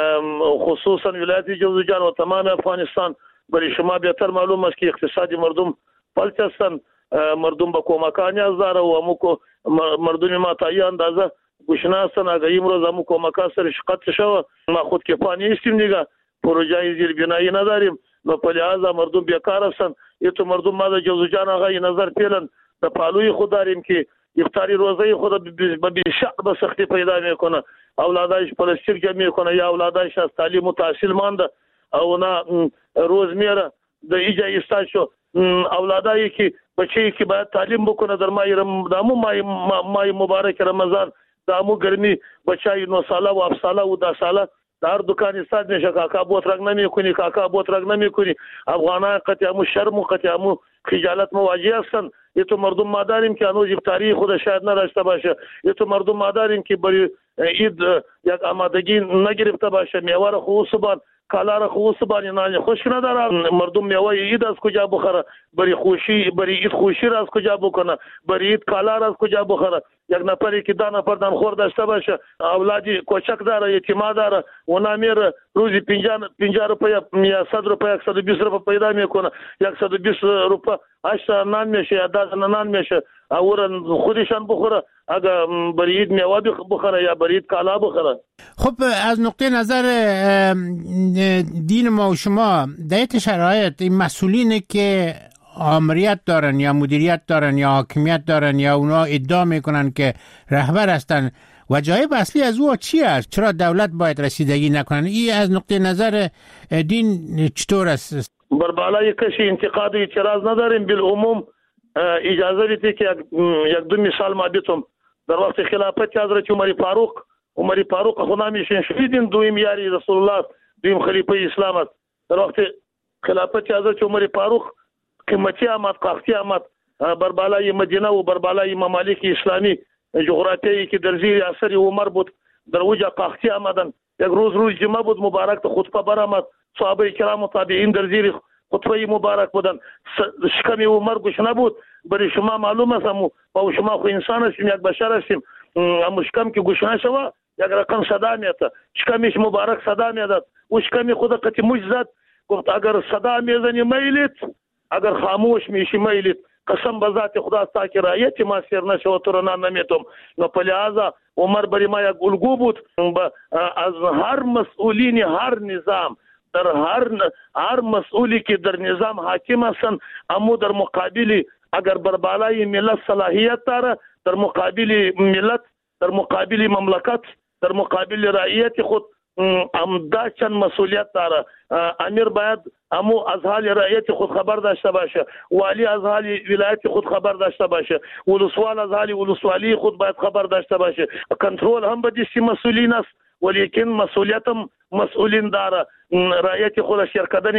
خصوصا ولایت جوزجان و تمام افغانستان، برای شما بهتر معلوم است که اقتصادی مردم فلج هستند. مردم با کمکان نیاز داره و امو مردم ما تا این اندازه گوشنه هستند. اگر امروز امو کمکان سرش قطع شود ما خود کفا نیستیم دیگه، پروژه زیر بینایی نداریم، و په لحاظ مردم بیکار هستند. ایتو مردم ما د جوزجان آقای نظر پیلن د پالوی خود داریم که افطاری روزه خود به شق به سختی پیدا میکنه، اولادایش پلاستیک جمع میکنه یا اولادایش از تعلیم و تحصیل مانده او نه روز میره د ایجا ایستاشو اولادایی که بچه‌ای که باید تعلیم بکنه در ماه دامو ماه ماه مبارک رمضان دامو گرمی بچای نو ساله و هفت ساله و ده ساله در دکان استاد میشه کاکا بوت رنگ نمیکنی کاکا بوت رنگ نمیکنی. افغانان قطعا شرم و قطعا خجالت مواجه هستند. یه تو مردم ما داریم که هنوز افطاری خود شاید نداشته باشه، یه تو مردم ما داریم که برای عید یک آمادگی نگرفته باشه، میوه را خو صبح کالا را خو صبح نان خوش نداره. مردم میوه عید از کجا بخره؟ برای خوشی برای عید خوشی را از کجا بکنه؟ برای عید کالا را از کجا بخره؟ یک نفری که دانه پر دان خور داشته باشه، اولادی کوچک داره، یتیما داره، اونا میره روزی پنجاه روپیه یا صد روپیه صد و بیست روپیه پیدا میکنه، صد و بیست روپیه هشت نان میشه یا ده نان میشه، اورن خودشان بخوره. اگر برای عید میوه بخوره یا برای عید کالا بخوره. خب از نقطه نظر دین ما و شما در این شرایط این مسئولینی که آمریت دارن یا مدیریت دارن یا حاکمیت دارن یا اونا ادعا میکنن که رهبر هستن، وجایب اصلی از او چی است؟ چرا دولت باید رسیدگی نکنن؟ این از نقطه نظر دین چطور است؟ بر بالای کسی انتقاد و اعتراض نداریم. بالعموم اجازه بدید که یک دو مثال ما بیتم. در وقت خلافت حضرت عمر فاروق عمر فاروق خونامیشن شهیدین دویم یاری رسول الله دویم خلیفه اسلام است. در وقت خلافت حضرت عمر فاروق قیمتی آمد قاختی آمد بر بالای مدینه و بر بالای ممالک اسلامی جغرافیایی که در زیر اثر عمر بود در وجه قاختی آمدن. یک روز روز جمعه بود مبارک خطبه برآمد، صحابه کرام و تابعین در زیر خطبه مبارک بودن، شکم عمر گشنه بود. برای شما معلوم است امو با شما خو انسان هستیم، یک بشر هستیم، امو شکم که گشنه شود یک رقم صدا میاد، شکمش مبارک صدا میاد و شکم خود قتی موج زد گفت اگر صدا میزنی میلیت، اگر خاموش میشی میلیت، قسم به ذات خدا ستا که رایت ما سیر نشه و تو رو نمیتم. نو په لحاظه عمر برای ما یک الگو بود از هر مسئولین هر نظام، در هر هر مسئولی که در نظام حاکم هستند امو در مقابل اگر بر بالای ملت صلاحیت داره، در مقابل ملت، در مقابل مملکت، در مقابل رعیت خود امدا چند مسئولیت داره. امیر باید امو از حال رعیت خود خبر داشته باشه، والی از حال ولایت خود خبر داشته باشه، ولسوال از حال ولسوالی خود باید خبر داشته باشه. کنترل هم به دستی مسئولین است، ولیکن مسئولیت هم مسئولین داره. رعیت خود شرکدنش هم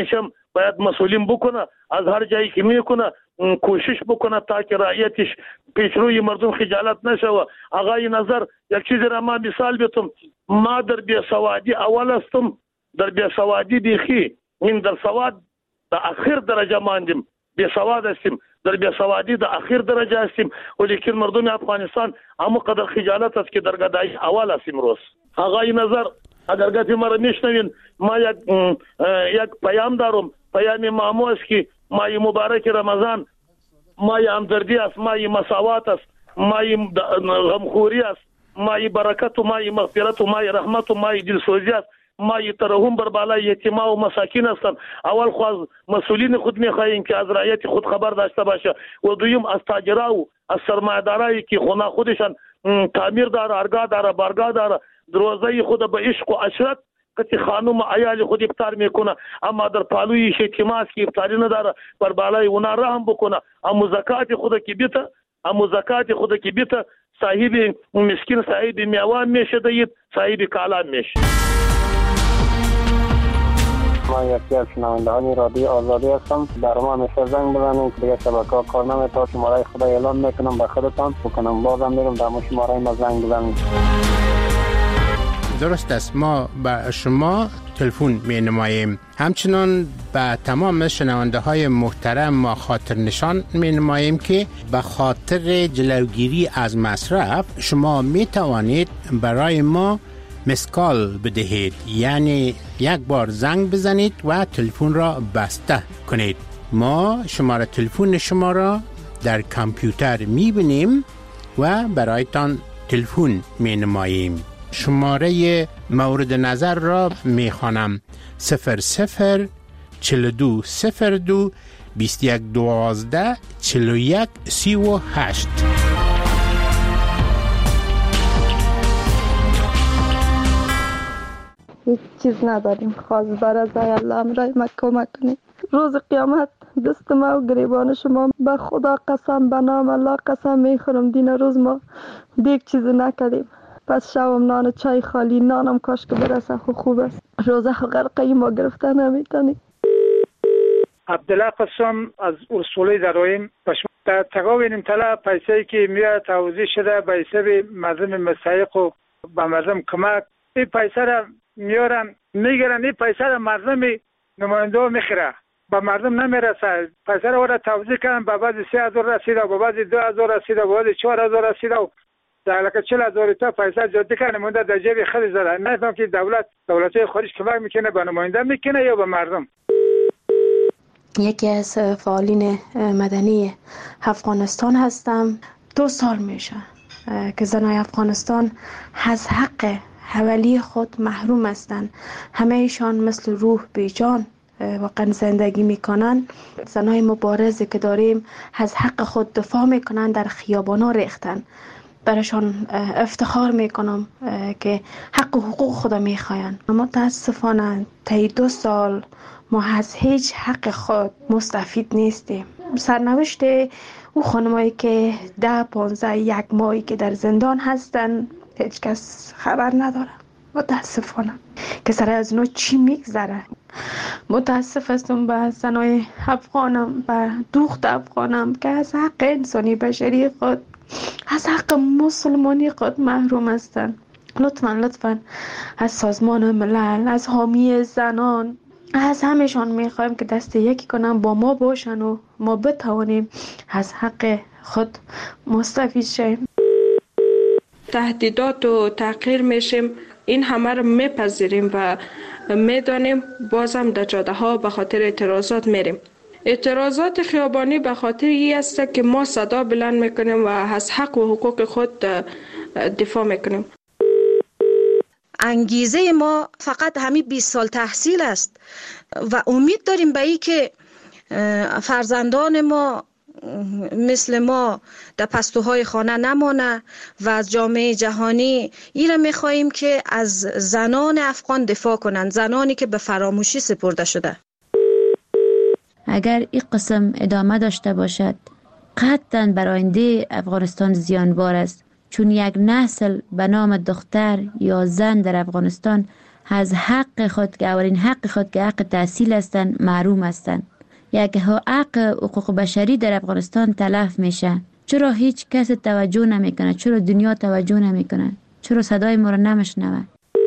باید مسئولین بکنه، از هر جایی که میکنه کوشش بکنه تا که رعیتش پیشروی مردم خجالت نشوه. آقای نظر یک چیزی را ما مثال بیتم، ما در بیسوادی اول هستم، در بیسوادی بیخی این در سواد در اخیر درجه ماندیم، بیسواد هستیم، در بیسوادی در اخیر درجه هستیم، ولیکن مردم افغانستان همو قدر خجالت است که در گدای اول هستیم. روز آقای نظر اگر گفتی ما را میشنوین، ما یک یک پیام دارم، پیام مامو است که مای مبارک رمضان مای همدردی است، مای مساوات است، مای غمخوری است، مای برکت و مای مغفرت و مای رحمت و مای دلسوزی است، مای ترحم بر بالای یتیما و مساکین هستند. اول خو از مسئولین خود میخواهیم که از رعیت خود خبر داشته باشه و دویم از تاجرا و از سرمایه‌دارایی که خونه خودشان تعمیر داره، ارگاه داره، بارگاه داره، دروازه خود به عشق و عشرت که خانم عیال خود افطار میکنه، اما در پالوی شتیماس که افطاری نداره بر بالای اونا رحم بکنه. اما زکات خود که بیته، اما زکات خود که بیته صاحب مسکین صاحب میوه میشه دید، صاحب کالام میشه. ما یکی از شنوندهان رادیو آزادی هستم. در ما همیشه زنگ بزنید، دیگه شبکه ها کار نمی‌کنه، شماره خدا اعلام میکنم به خودتان بکنم، بازم میرم در ما شماره ما زنگ بزنید. درست است، ما به شما تلفن می نماییم. همچنان به تمام شنونده های محترم ما خاطر نشان می نماییم که به خاطر جلوگیری از مصرف شما می توانید برای ما مسکال بدهید، یعنی یک بار زنگ بزنید و تلفن را بسته کنید. ما شماره تلفن شما را در کامپیوتر می بینیم و برایتان تلفن می نماییم. شماره مورد نظر را می خوانم: صفر صفر چل دو صفر دو بیست یک دوازده چل و یک سی و هشت. هیچ چیز نداریم، خواست برای الله امرای ما کمک کنید. روز قیامت دست ما و گریبان شما به خدا قسم، به نام الله قسم میخورم دین روز ما دیگه چیز نکردیم. پس شوم نان چای خالی، نانم کاش که برسه خو خوب است. روزه غرقه ما گرفته نمیتونی. عبدالله قسم از اصولی درایم پشمت تقاوینیم طلا پیسایی که میاد توضیح شده به حساب مردم مستحق و به مردم کمک. این پیسه را میارن میگیرن، این پیسه را مردم نماینده ها میخیره، به مردم نمیرسه. پیسه را وارد توضیح کردن، به بعضی سه هزار رسیده، به بعضی دو هزار رسیده، به بعضی چهار هزار رسیده و در لکه چل هزار تا پیسه جاده کنه مونده در جیب خیلی زده. نفهم که دولت دولت‌های خارج کمک میکنه به نماینده میکنه یا به مردم. یکی از فعالین مدنی افغانستان هستم. دو سال میشه که زنای افغانستان از حق حوالی خود محروم هستند. همه ایشان مثل روح بیجان واقعا زندگی میکنن. زنای مبارزی که داریم از حق خود دفاع میکنن، در خیابانا ریختن. برایشان افتخار میکنم که حق و حقوق خدا میخواین. اما متاسفانه طی دو سال ما از هیچ حق خود مستفید نیستیم. سرنوشت او خانمایی که ده پانزده یک ماهی که در زندان هستن هیچ کس خبر نداره. متاسفانه که سر از نو چی میگذره. متاسف هستم به زنای افغانم، به دوخت افغانم که از حق انسانی بشری خود، از حق مسلمانی خود محروم هستند. لطفاً لطفاً از سازمان ملل، از حامی زنان، از همشان میخوایم که دست یکی کنن با ما باشن و ما بتوانیم از حق خود مستفید شیم. تهدیدات و تحقیر میشیم، این همه رو میپذیریم و میدانیم. بازم در جاده ها به خاطر اعتراضات میریم. اعتراضات خیابانی به خاطر این است که ما صدا بلند میکنیم و از حق و حقوق خود دفاع میکنیم. انگیزه ما فقط همین بیست سال تحصیل است و امید داریم به این که فرزندان ما مثل ما در پستوهای خانه نمانه و از جامعه جهانی این را میخواییم که از زنان افغان دفاع کنند، زنانی که به فراموشی سپرده شده. اگر این قسم ادامه داشته باشد قطعاً بر آینده افغانستان زیانبار است، چون یک نسل به نام دختر یا زن در افغانستان از حق خود که اولین حق خود که حق تحصیل هستند محروم هستند. یک حق حقوق بشری در افغانستان تلف میشه. چرا هیچ کس توجه نمیکنه؟ چرا دنیا توجه نمیکنه؟ چرا صدای ما رو نمیشنوه؟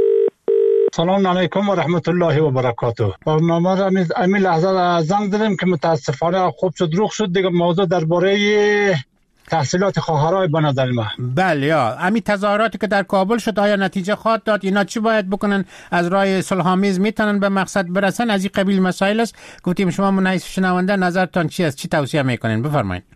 سلام علیکم و رحمت الله و برکاته. برنامه را امی لحظه زنگ دادیم که متاسفانه خوب شد روخ شد دیگه. موضوع درباره تحصیلات خواهرای به نظر من. بله یا امی تظاهراتی که در کابل شد آیا نتیجه خواهد داد؟ اینا چی باید بکنن؟ از راه صلح‌آمیز میتونن به مقصد برسن؟ از این قبیل مسائل است. گفتیم شما من شنونده نظرتان چی است؟ چی توصیه میکنین؟ بفرمایید.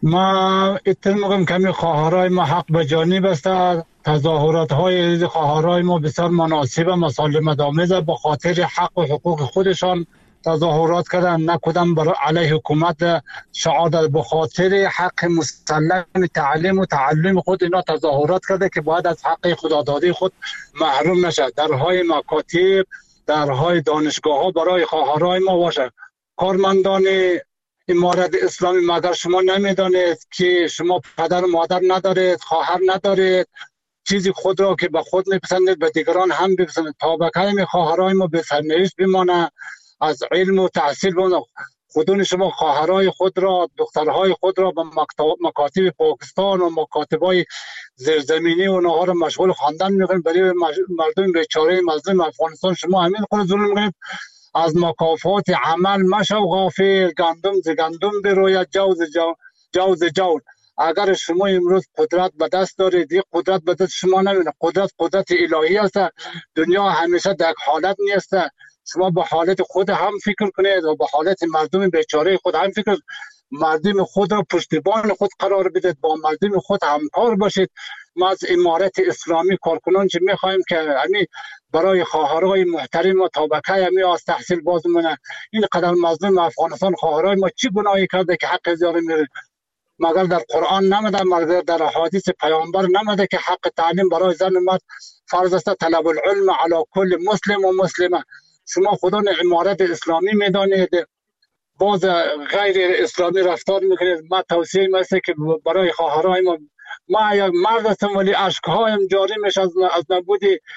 ما اتفاقا کمی خواهرای ما حق به جانب است. تظاهرات های خواهرای ما بسیار مناسب و مسالمت آمیز به خاطر حق و حقوق خودشان تظاهرات کردن، نه کدام برای علیه حکومت شعار داد. به خاطر حق مسلم تعلیم و تعلم خود اینا تظاهرات کرده که باید از حق خدادادی خود محروم نشد. درهای مکاتب، درهای دانشگاه ها برای خواهرای ما باشه. کارمندان امارت اسلامی مگر شما نمیدانید که شما پدر و مادر ندارید، خواهر ندارید، چیزی خود را که به خود میپسندید به دیگران هم بپسندید تا به کلمه خواهرای ما به سرنوشت بمانه، از علم و تحصیل بمانه. خودون شما خواهرای خود را، دخترهای خود را به مکاتب پاکستان و مکاتبای زیرزمینی و اونها را مشغول خواندن میکنید. برای مردم بیچاره مظلوم افغانستان شما همین خود ظلم میکنید. از مکافات عمل مشو غافل، گندم ز گندم بروید، جو ز جو جو ز جو. اگر شما امروز قدرت به دست دارید، این قدرت به دست شما نمیاد. قدرت قدرت الهی است. دنیا همیشه در حالت نیست. شما به حالت خود هم فکر کنید و به حالت مردم بیچاره خود هم فکر. مردم خود را پشتیبان خود قرار بدید، با مردم خود همکار باشید. ما از امارت اسلامی کارکنان چه میخوایم که همین برای خواهرای محترم و طبقه همی از تحصیل باز مونه. این قدر مظلوم افغانستان خواهرای ما چی گناهی کرده که حق زیاره میره؟ مگر در قرآن نمده، مگر در حدیث پیامبر نمده که حق تعلیم برای زن و مرد فرض است؟ طلب العلم علی کل مسلم و مسلمه. شما خودان امارت اسلامی میدانید، باز غیر اسلامی رفتار میکنید. ما توصیه است که برای خواهرای ما، ما یک مرد هستم ولی اشکهایم جاری میشه از از نبود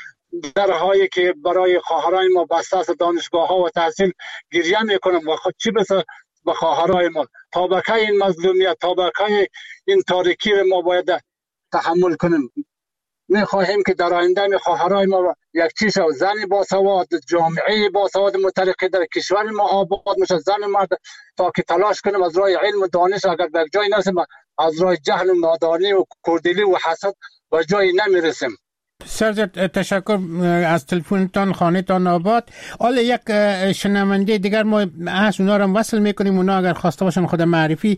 درهایی که برای خواهرای ما بسته است. دانشگاه ها و تحصیل گریه میکنم و خود چی بسه به خواهرای ما. طبقه این مظلومیت، طبقه این تاریکی ما باید تحمل کنیم. میخواهیم که در آینده می خواهرای ما یک چیز زن باسواد، جامعه باسواد مترقی در کشور ما آباد میشه. زن مرد تا که تلاش کنیم از راه علم و دانش، اگر به جای نرسیم از راه جهل و نادانی و کردلی و حسد به جای نمیرسیم. سرزد تشکر از تلفنتان، خانه تان آباد. حالا یک شنونده دیگر ما هست، اونا رو وصل میکنیم. اونا اگر خواسته باشن خود معرفی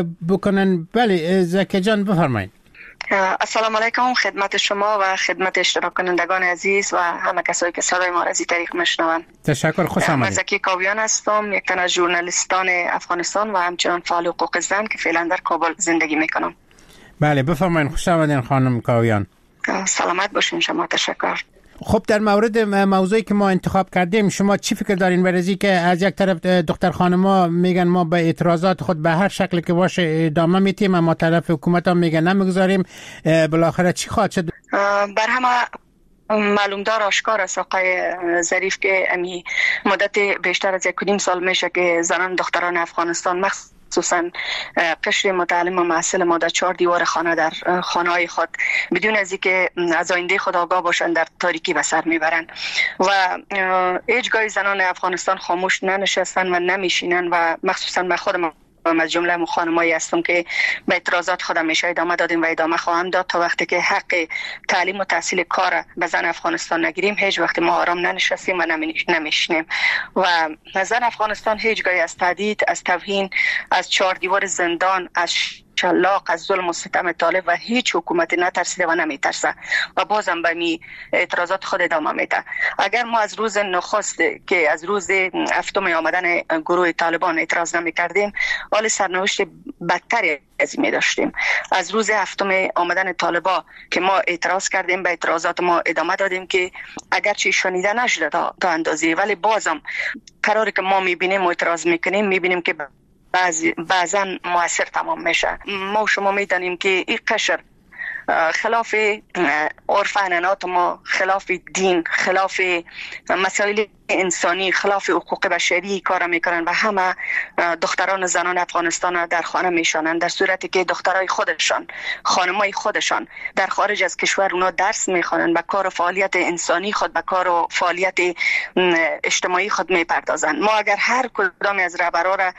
بکنن. بله زکی جان بفرمایید. السلام علیکم خدمت شما و خدمت اشتراک کنندگان عزیز و همه کسایی که صدای ما را از این طریق میشنوند. تشکر، خوش آمدید. من زکی کاویان هستم، یک تن از ژورنالیستان افغانستان و همچنان فعال حقوق زن که فعلا در کابل زندگی میکنم. بله بفرمایید. خوش آمدین خانم کاویان. سلامت باشین شما. تشکر. خب در مورد موضوعی که ما انتخاب کردیم شما چی فکر دارین؟ برای که از یک طرف دختر خانم‌ها میگن ما به اعتراضات خود به هر شکل که باشه ادامه میدیم، اما طرف حکومت هم میگن نمیگذاریم. بالاخره چی خواهد شد؟ بر همه معلوم دار آشکار است آقای ظریف که امی مدت بیشتر از یک و نیم سال میشه که زنان دختران افغانستان مخصوص خصوصا قشر متعلم و محصل ما در چهار دیوار خانه در خانه های خود بدون از اینکه از آینده خود آگاه باشند در تاریکی به سر میبرند و هیچگاه زنان افغانستان خاموش ننشستن و نمیشینن و مخصوصا من خودم از جمله خانمایی هستم که به اعتراضات خودم میشه ادامه دادیم و ادامه خواهم داد تا وقتی که حق تعلیم و تحصیل کار به زن افغانستان نگیریم. هیچ وقت ما آرام ننشستیم و نمیشنیم و زن افغانستان هیچگاهی از تهدید، از توهین، از چهار دیوار زندان، از شلاق، از ظلم و ستم طالب و هیچ حکومتی نترسیده و نمیترسه و بازم به می اعتراضات خود ادامه میده. اگر ما از روز نخست که از روز هفتم آمدن گروه طالبان اعتراض نمیکردیم، حال سرنوشت بدتری از این می داشتیم. از روز هفتم آمدن طالبان که ما اعتراض کردیم، به اعتراضات ما ادامه دادیم که اگرچه شنیده نشده تا, تا اندازی، ولی بازم قراری که ما میبینیم و اعتراض میکنیم میبینیم که بعضی بعضا موثر تمام میشه. ما شما میدانیم که این قشر خلاف عرف عنعنات ما، خلاف دین، خلاف مسائل انسانی، خلاف حقوق بشری کار میکنن و همه دختران زنان افغانستان در خانه میشانن، در صورتی که دخترای خودشان، خانمای خودشان در خارج از کشور اونا درس میخوانن، به کار و فعالیت انسانی خود، به کار و فعالیت اجتماعی خود میپردازن. ما اگر هر کدام از رهبرا را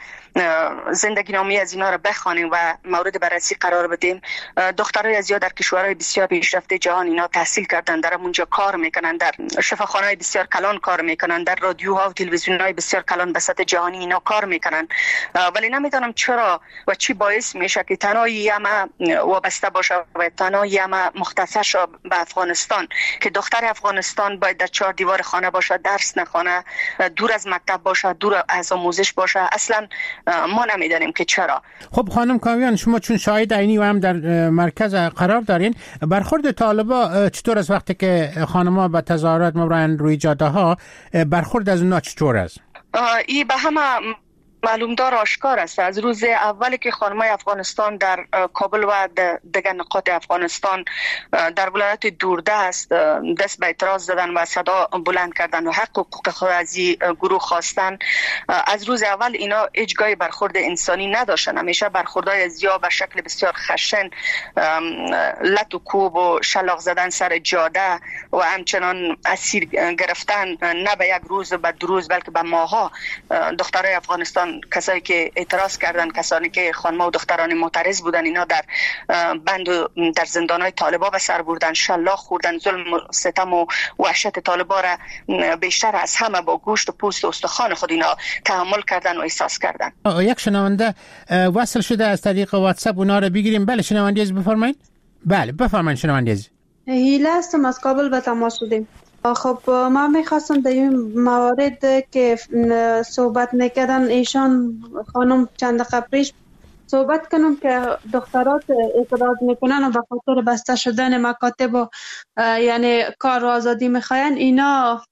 زندگی نامه از اینا را بخوانیم و مورد بررسی قرار بدیم، دخترای زیاد در کشورهای بسیار پیشرفته جهان اینا تحصیل کردن، در اونجا کار میکنن، در شفاخانه‌های بسیار کلان کار میکنن، در رادیوها و تلویزیون‌های بسیار کلان به سطح جهانی اینا کار میکنن، ولی نمیدونم چرا و چی باعث میشه که تنها یما وابسته باشه و تنها یما مختصر شه به افغانستان، که دختر افغانستان باید در چهار دیوار خانه باشه، درس نخونه، دور از مکتب باشه، دور از آموزش باشه. اصلا ما نمیدونیم که چرا. خب خانم کاویان، شما چون شاهد عینی و هم در مرکز قرار دارین، برخورد طالبا چطور است وقتی که خانم‌ها به تظاهرات میبرن روی جاده ها؟ برخورد از اونا چطور است؟ ای به همه معلوم دار آشکار است. از روز اولی که خانمای افغانستان در کابل و دیگر نقاط افغانستان در ولایت دوردست دست به اعتراض زدن و صدا بلند کردن و حق و حقوق خود از این گروه خواستن، از روز اول اینا هیچ گاهی برخورد انسانی نداشتن. همیشه برخوردهای زیاد به شکل بسیار خشن، لط و کوب و شلاق زدن سر جاده و همچنان اسیر گرفتن، نه به یک روز به دو روز بلکه به ماها دخترای افغانستان، کسایی که اعتراض کردن، کسانی که خانم‌ها و دختران معترض بودن، اینا در بند و در زندان‌های طالبا به سر بردن، شلاق خوردن، ظلم و ستم و وحشت طالبا را بیشتر از همه با گوشت و پوست و استخوان خود اینا تحمل کردن و احساس کردن. یک شنونده وصل شده از طریق واتساپ، اونا رو بگیریم. بله شنونده عزیز بفرمایید. بله بفرمایید شنونده عزیز. هیله هستم، از کابل به تماس شدیم. خب من میخواستم در این موارد که صحبت میکردن ایشان خانم چند دقیقه پیش صحبت کنم که دخترات اعتراض میکنن و به خاطر بسته شدن مکاتب و یعنی کار و آزادی میخواین، اینا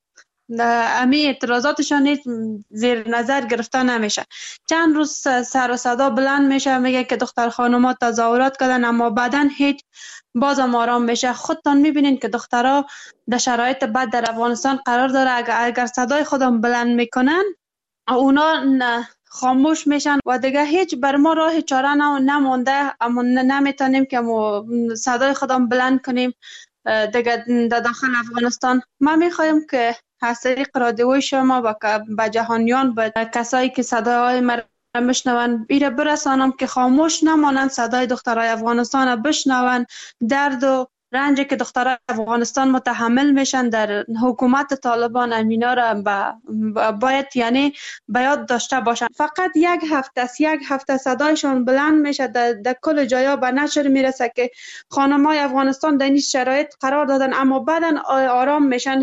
امی اعتراضاتشان نیست زیر نظر گرفته نمیشه. چند روز سر و صدا بلند میشه، میگه که دختر خانوما تظاهرات کردن اما بعدن هیچ بازم آرام میشه. خودتان میبینین که دخترها در شرایط بد در افغانستان قرار داره، اگر, اگر صدای خودم بلند میکنن اونا خاموش میشن و دیگه هیچ بر ما راه چاره نمونده، اما نمیتونیم که ما صدای خودم بلند کنیم دیگه در داخل افغانستان. ما میخوایم که از طریق رادیوی شما و به جهانیان، به کسایی که صدای ما میشنون ایره برسانم که خاموش نمانند، صدای دخترای افغانستان بشنون، درد و رنجی که دخترای افغانستان متحمل میشن در حکومت طالبان، امینا را باید یعنی باید داشته باشن. فقط یک هفته است، یک هفته صدایشان بلند میشه، در, در کل جایا به نشر میرسه که خانمای افغانستان در این شرایط قرار دادن اما بعدن آرام میشن.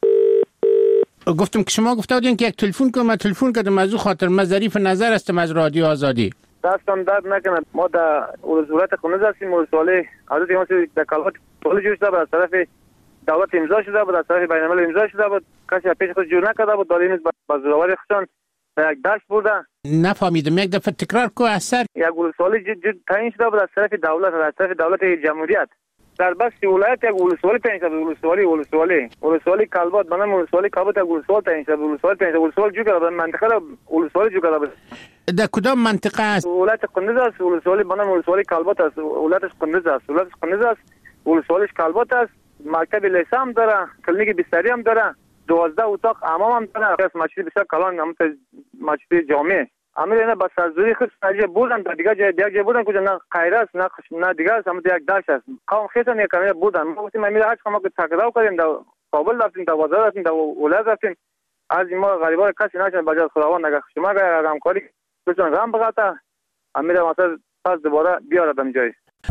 گفتم که شما گفته بودین که یک تلفن کنم، من تلفن کردم از او خاطر من ظریف نظر هستم از رادیو آزادی. دستم درد نکنه، ما در ولایت قندوز هستیم، ولسوالی حضرت امام در کلات پول جور شده بود، از طرف دولت امضا شده بود، از طرف بین الملل امضا شده بود، کسی پیش خود جور نکرده بود، داریم با زوراوری خودشان به یک دشت بردن. نفهمیدم، یک دفعه تکرار کو اثر. یک ولسوالی جور تعیین شده بود از طرف دولت، از طرف دولت جمهوریت در بخش ولایت یک ولسوالی تعیین شده، ولسوالی ولسوالی ولسوالی کلبات، منم ولسوالی کلبات یک ولسوال تعیین شده، ولسوالی تعیین شده، ولسوال جو کرده، منطقه را ولسوالی جو کرده. در کدام منطقه است؟ ولایت قندوز است، ولسوالی منم ولسوالی کلبات است، ولایتش قندوز است، ولایتش قندوز است، ولسوالیش کلبات است، مکتب لیسه هم داره، کلینیک بستری هم داره، دوازده اتاق حمام هم داره، مسجد بسیار کلان، هم مسجد جامع. امیر اینا با سرزوری خود ساجه بودن، در دیگه جای دیگه بودن کجا نه خیر است نه نه دیگه است، هم یک داش است. قوم خیلی نه کمی بودن. ما گفتیم امیر هر کما که تقدام کردیم در کابل رفتیم، در بازار رفتیم، در ولایت رفتیم. از ما غریبا کسی نشه بجای خداوند نگه شما اگر همکاری بچون غم بغاتا امیر مثلا پس دوباره بیاره دم جای.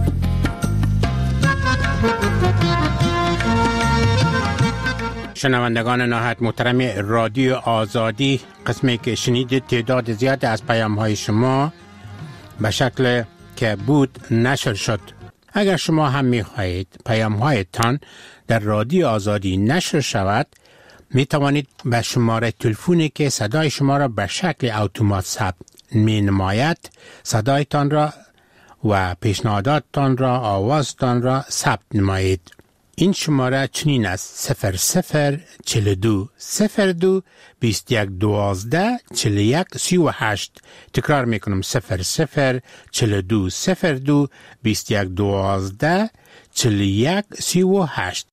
شنوندگان نهایت محترم رادیو آزادی، قسمی که شنیدید تعداد زیاد از پیام های شما به شکل که بود نشر شد. اگر شما هم می خواهید پیام هایتان در رادیو آزادی نشر شود، می توانید به شماره تلفنی که صدای شما را به شکل اتومات ثبت می نماید صدایتان را و پیشنهاداتتان را آوازتان را ثبت نمایید. این شماره چنین است: صفر صفر چل دو صفر دو بیست یک دوازده چل یک سی و هشت. تکرار میکنم: صفر صفر چل دو صفر دو بیست یک دوازده چل یک سی و هشت.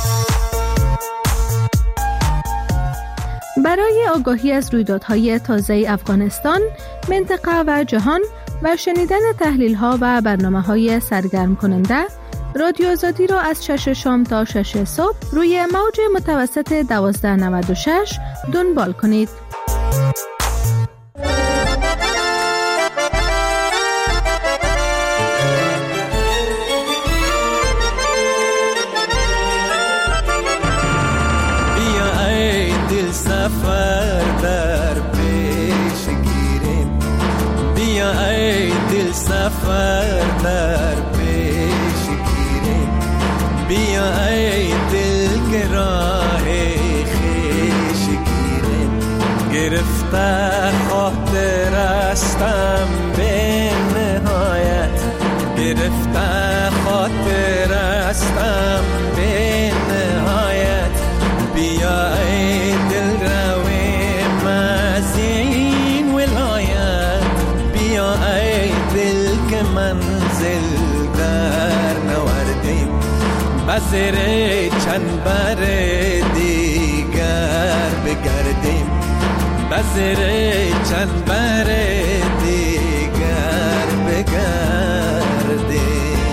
برای آگاهی از رویدادهای تازه افغانستان، منطقه و جهان و شنیدن تحلیل‌ها و برنامه‌های سرگرم کننده، رادیو آزادی را از شش شام تا شش صبح روی موج متوسط دوازده نود و شش دنبال کنید. بیا ای دل سفر در پیش گیریم، بیا ای دل سفر در پیش گیریم، بیا ای دل که راه خویش گیریم. گرفته خاطر استم به نهایت، گرفته خاطر استم به نهایت. بیا ای دل رویم از این ولایت، بیا ای دل که منزل در نوردیم. بزر چند بر دیگر بگردیم، بزر چند بر دیگر بگردیم.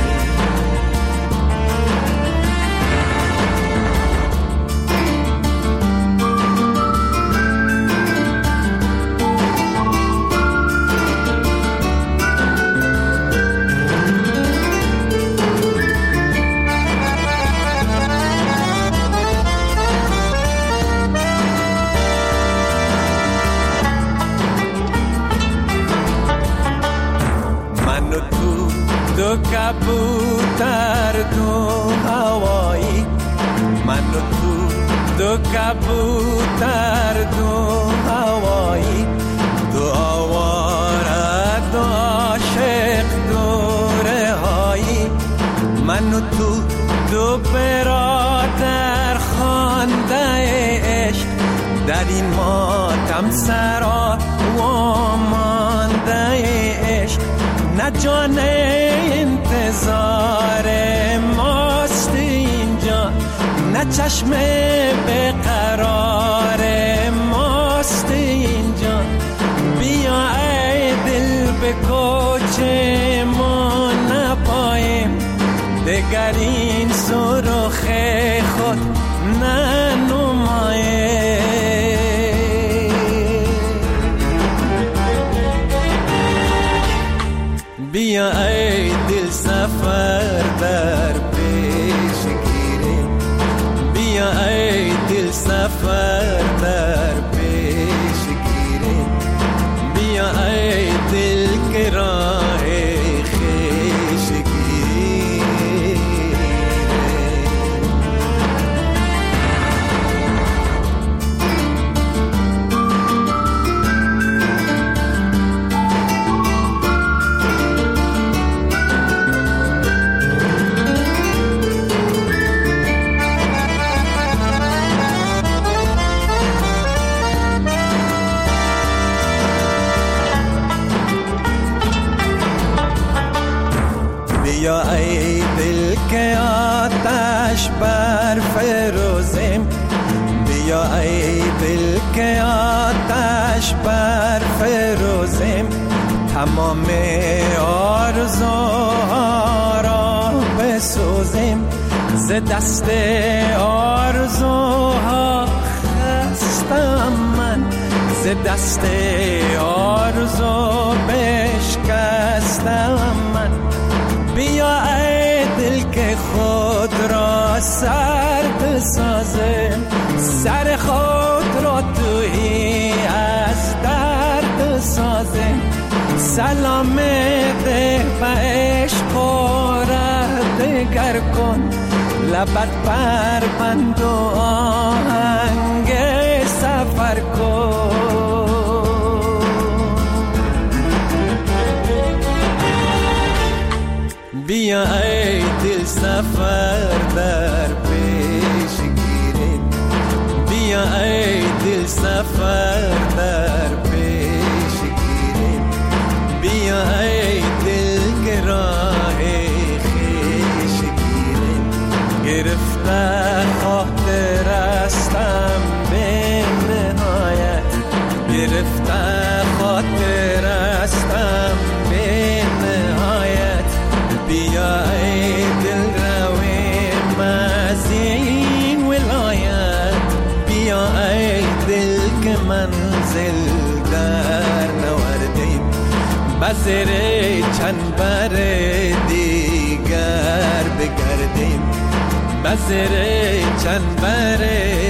دو کبوتر دو هوایی، من و تو دو کبوتر دو هوایی. دو آواره دو عاشق دو رهایی، من و تو دو برادر خوانده عشق. در این ماتم سرا و مانده عشق. نه جان انتظار ماست اینجا، نه چشم به قرار ماست اینجا. بیا ای دل به کوچه ما نپاییم، دگر این سرخ خود ننماییم. بیا ای دل سفر در پیش گیریم، بیا ای دل سفر در پیش گیریم. بیا ای دل که راه خویش گیریم. بیا ای دل که آتش بر فروزیم، بیا ای دل که آتش بر فروزیم. تمام آرزوها را بسوزیم، ز دست آرزوها خستم من، ز دست آرزو بشکستم من. بیا ای دل که خود را سرد سازیم، سر خود را تویی از درد سازیم. سلام ده به عشق و دگر کن، لبت بر بند و آهنگ سفر کن. بیا ای دل سفر در پیش گیریم، بیا ای دل سفر در پیش گیریم، بیا ای دل که راه خویش گیریم. گرفته خاطر استم به نهایت، گرفته خاطر استم به نهایت. بیا ای دل رویم از این ولایت، بیا ای دل که منزل در نوردیم. بزر چند بر دیگر بگردیم، بزر چند بر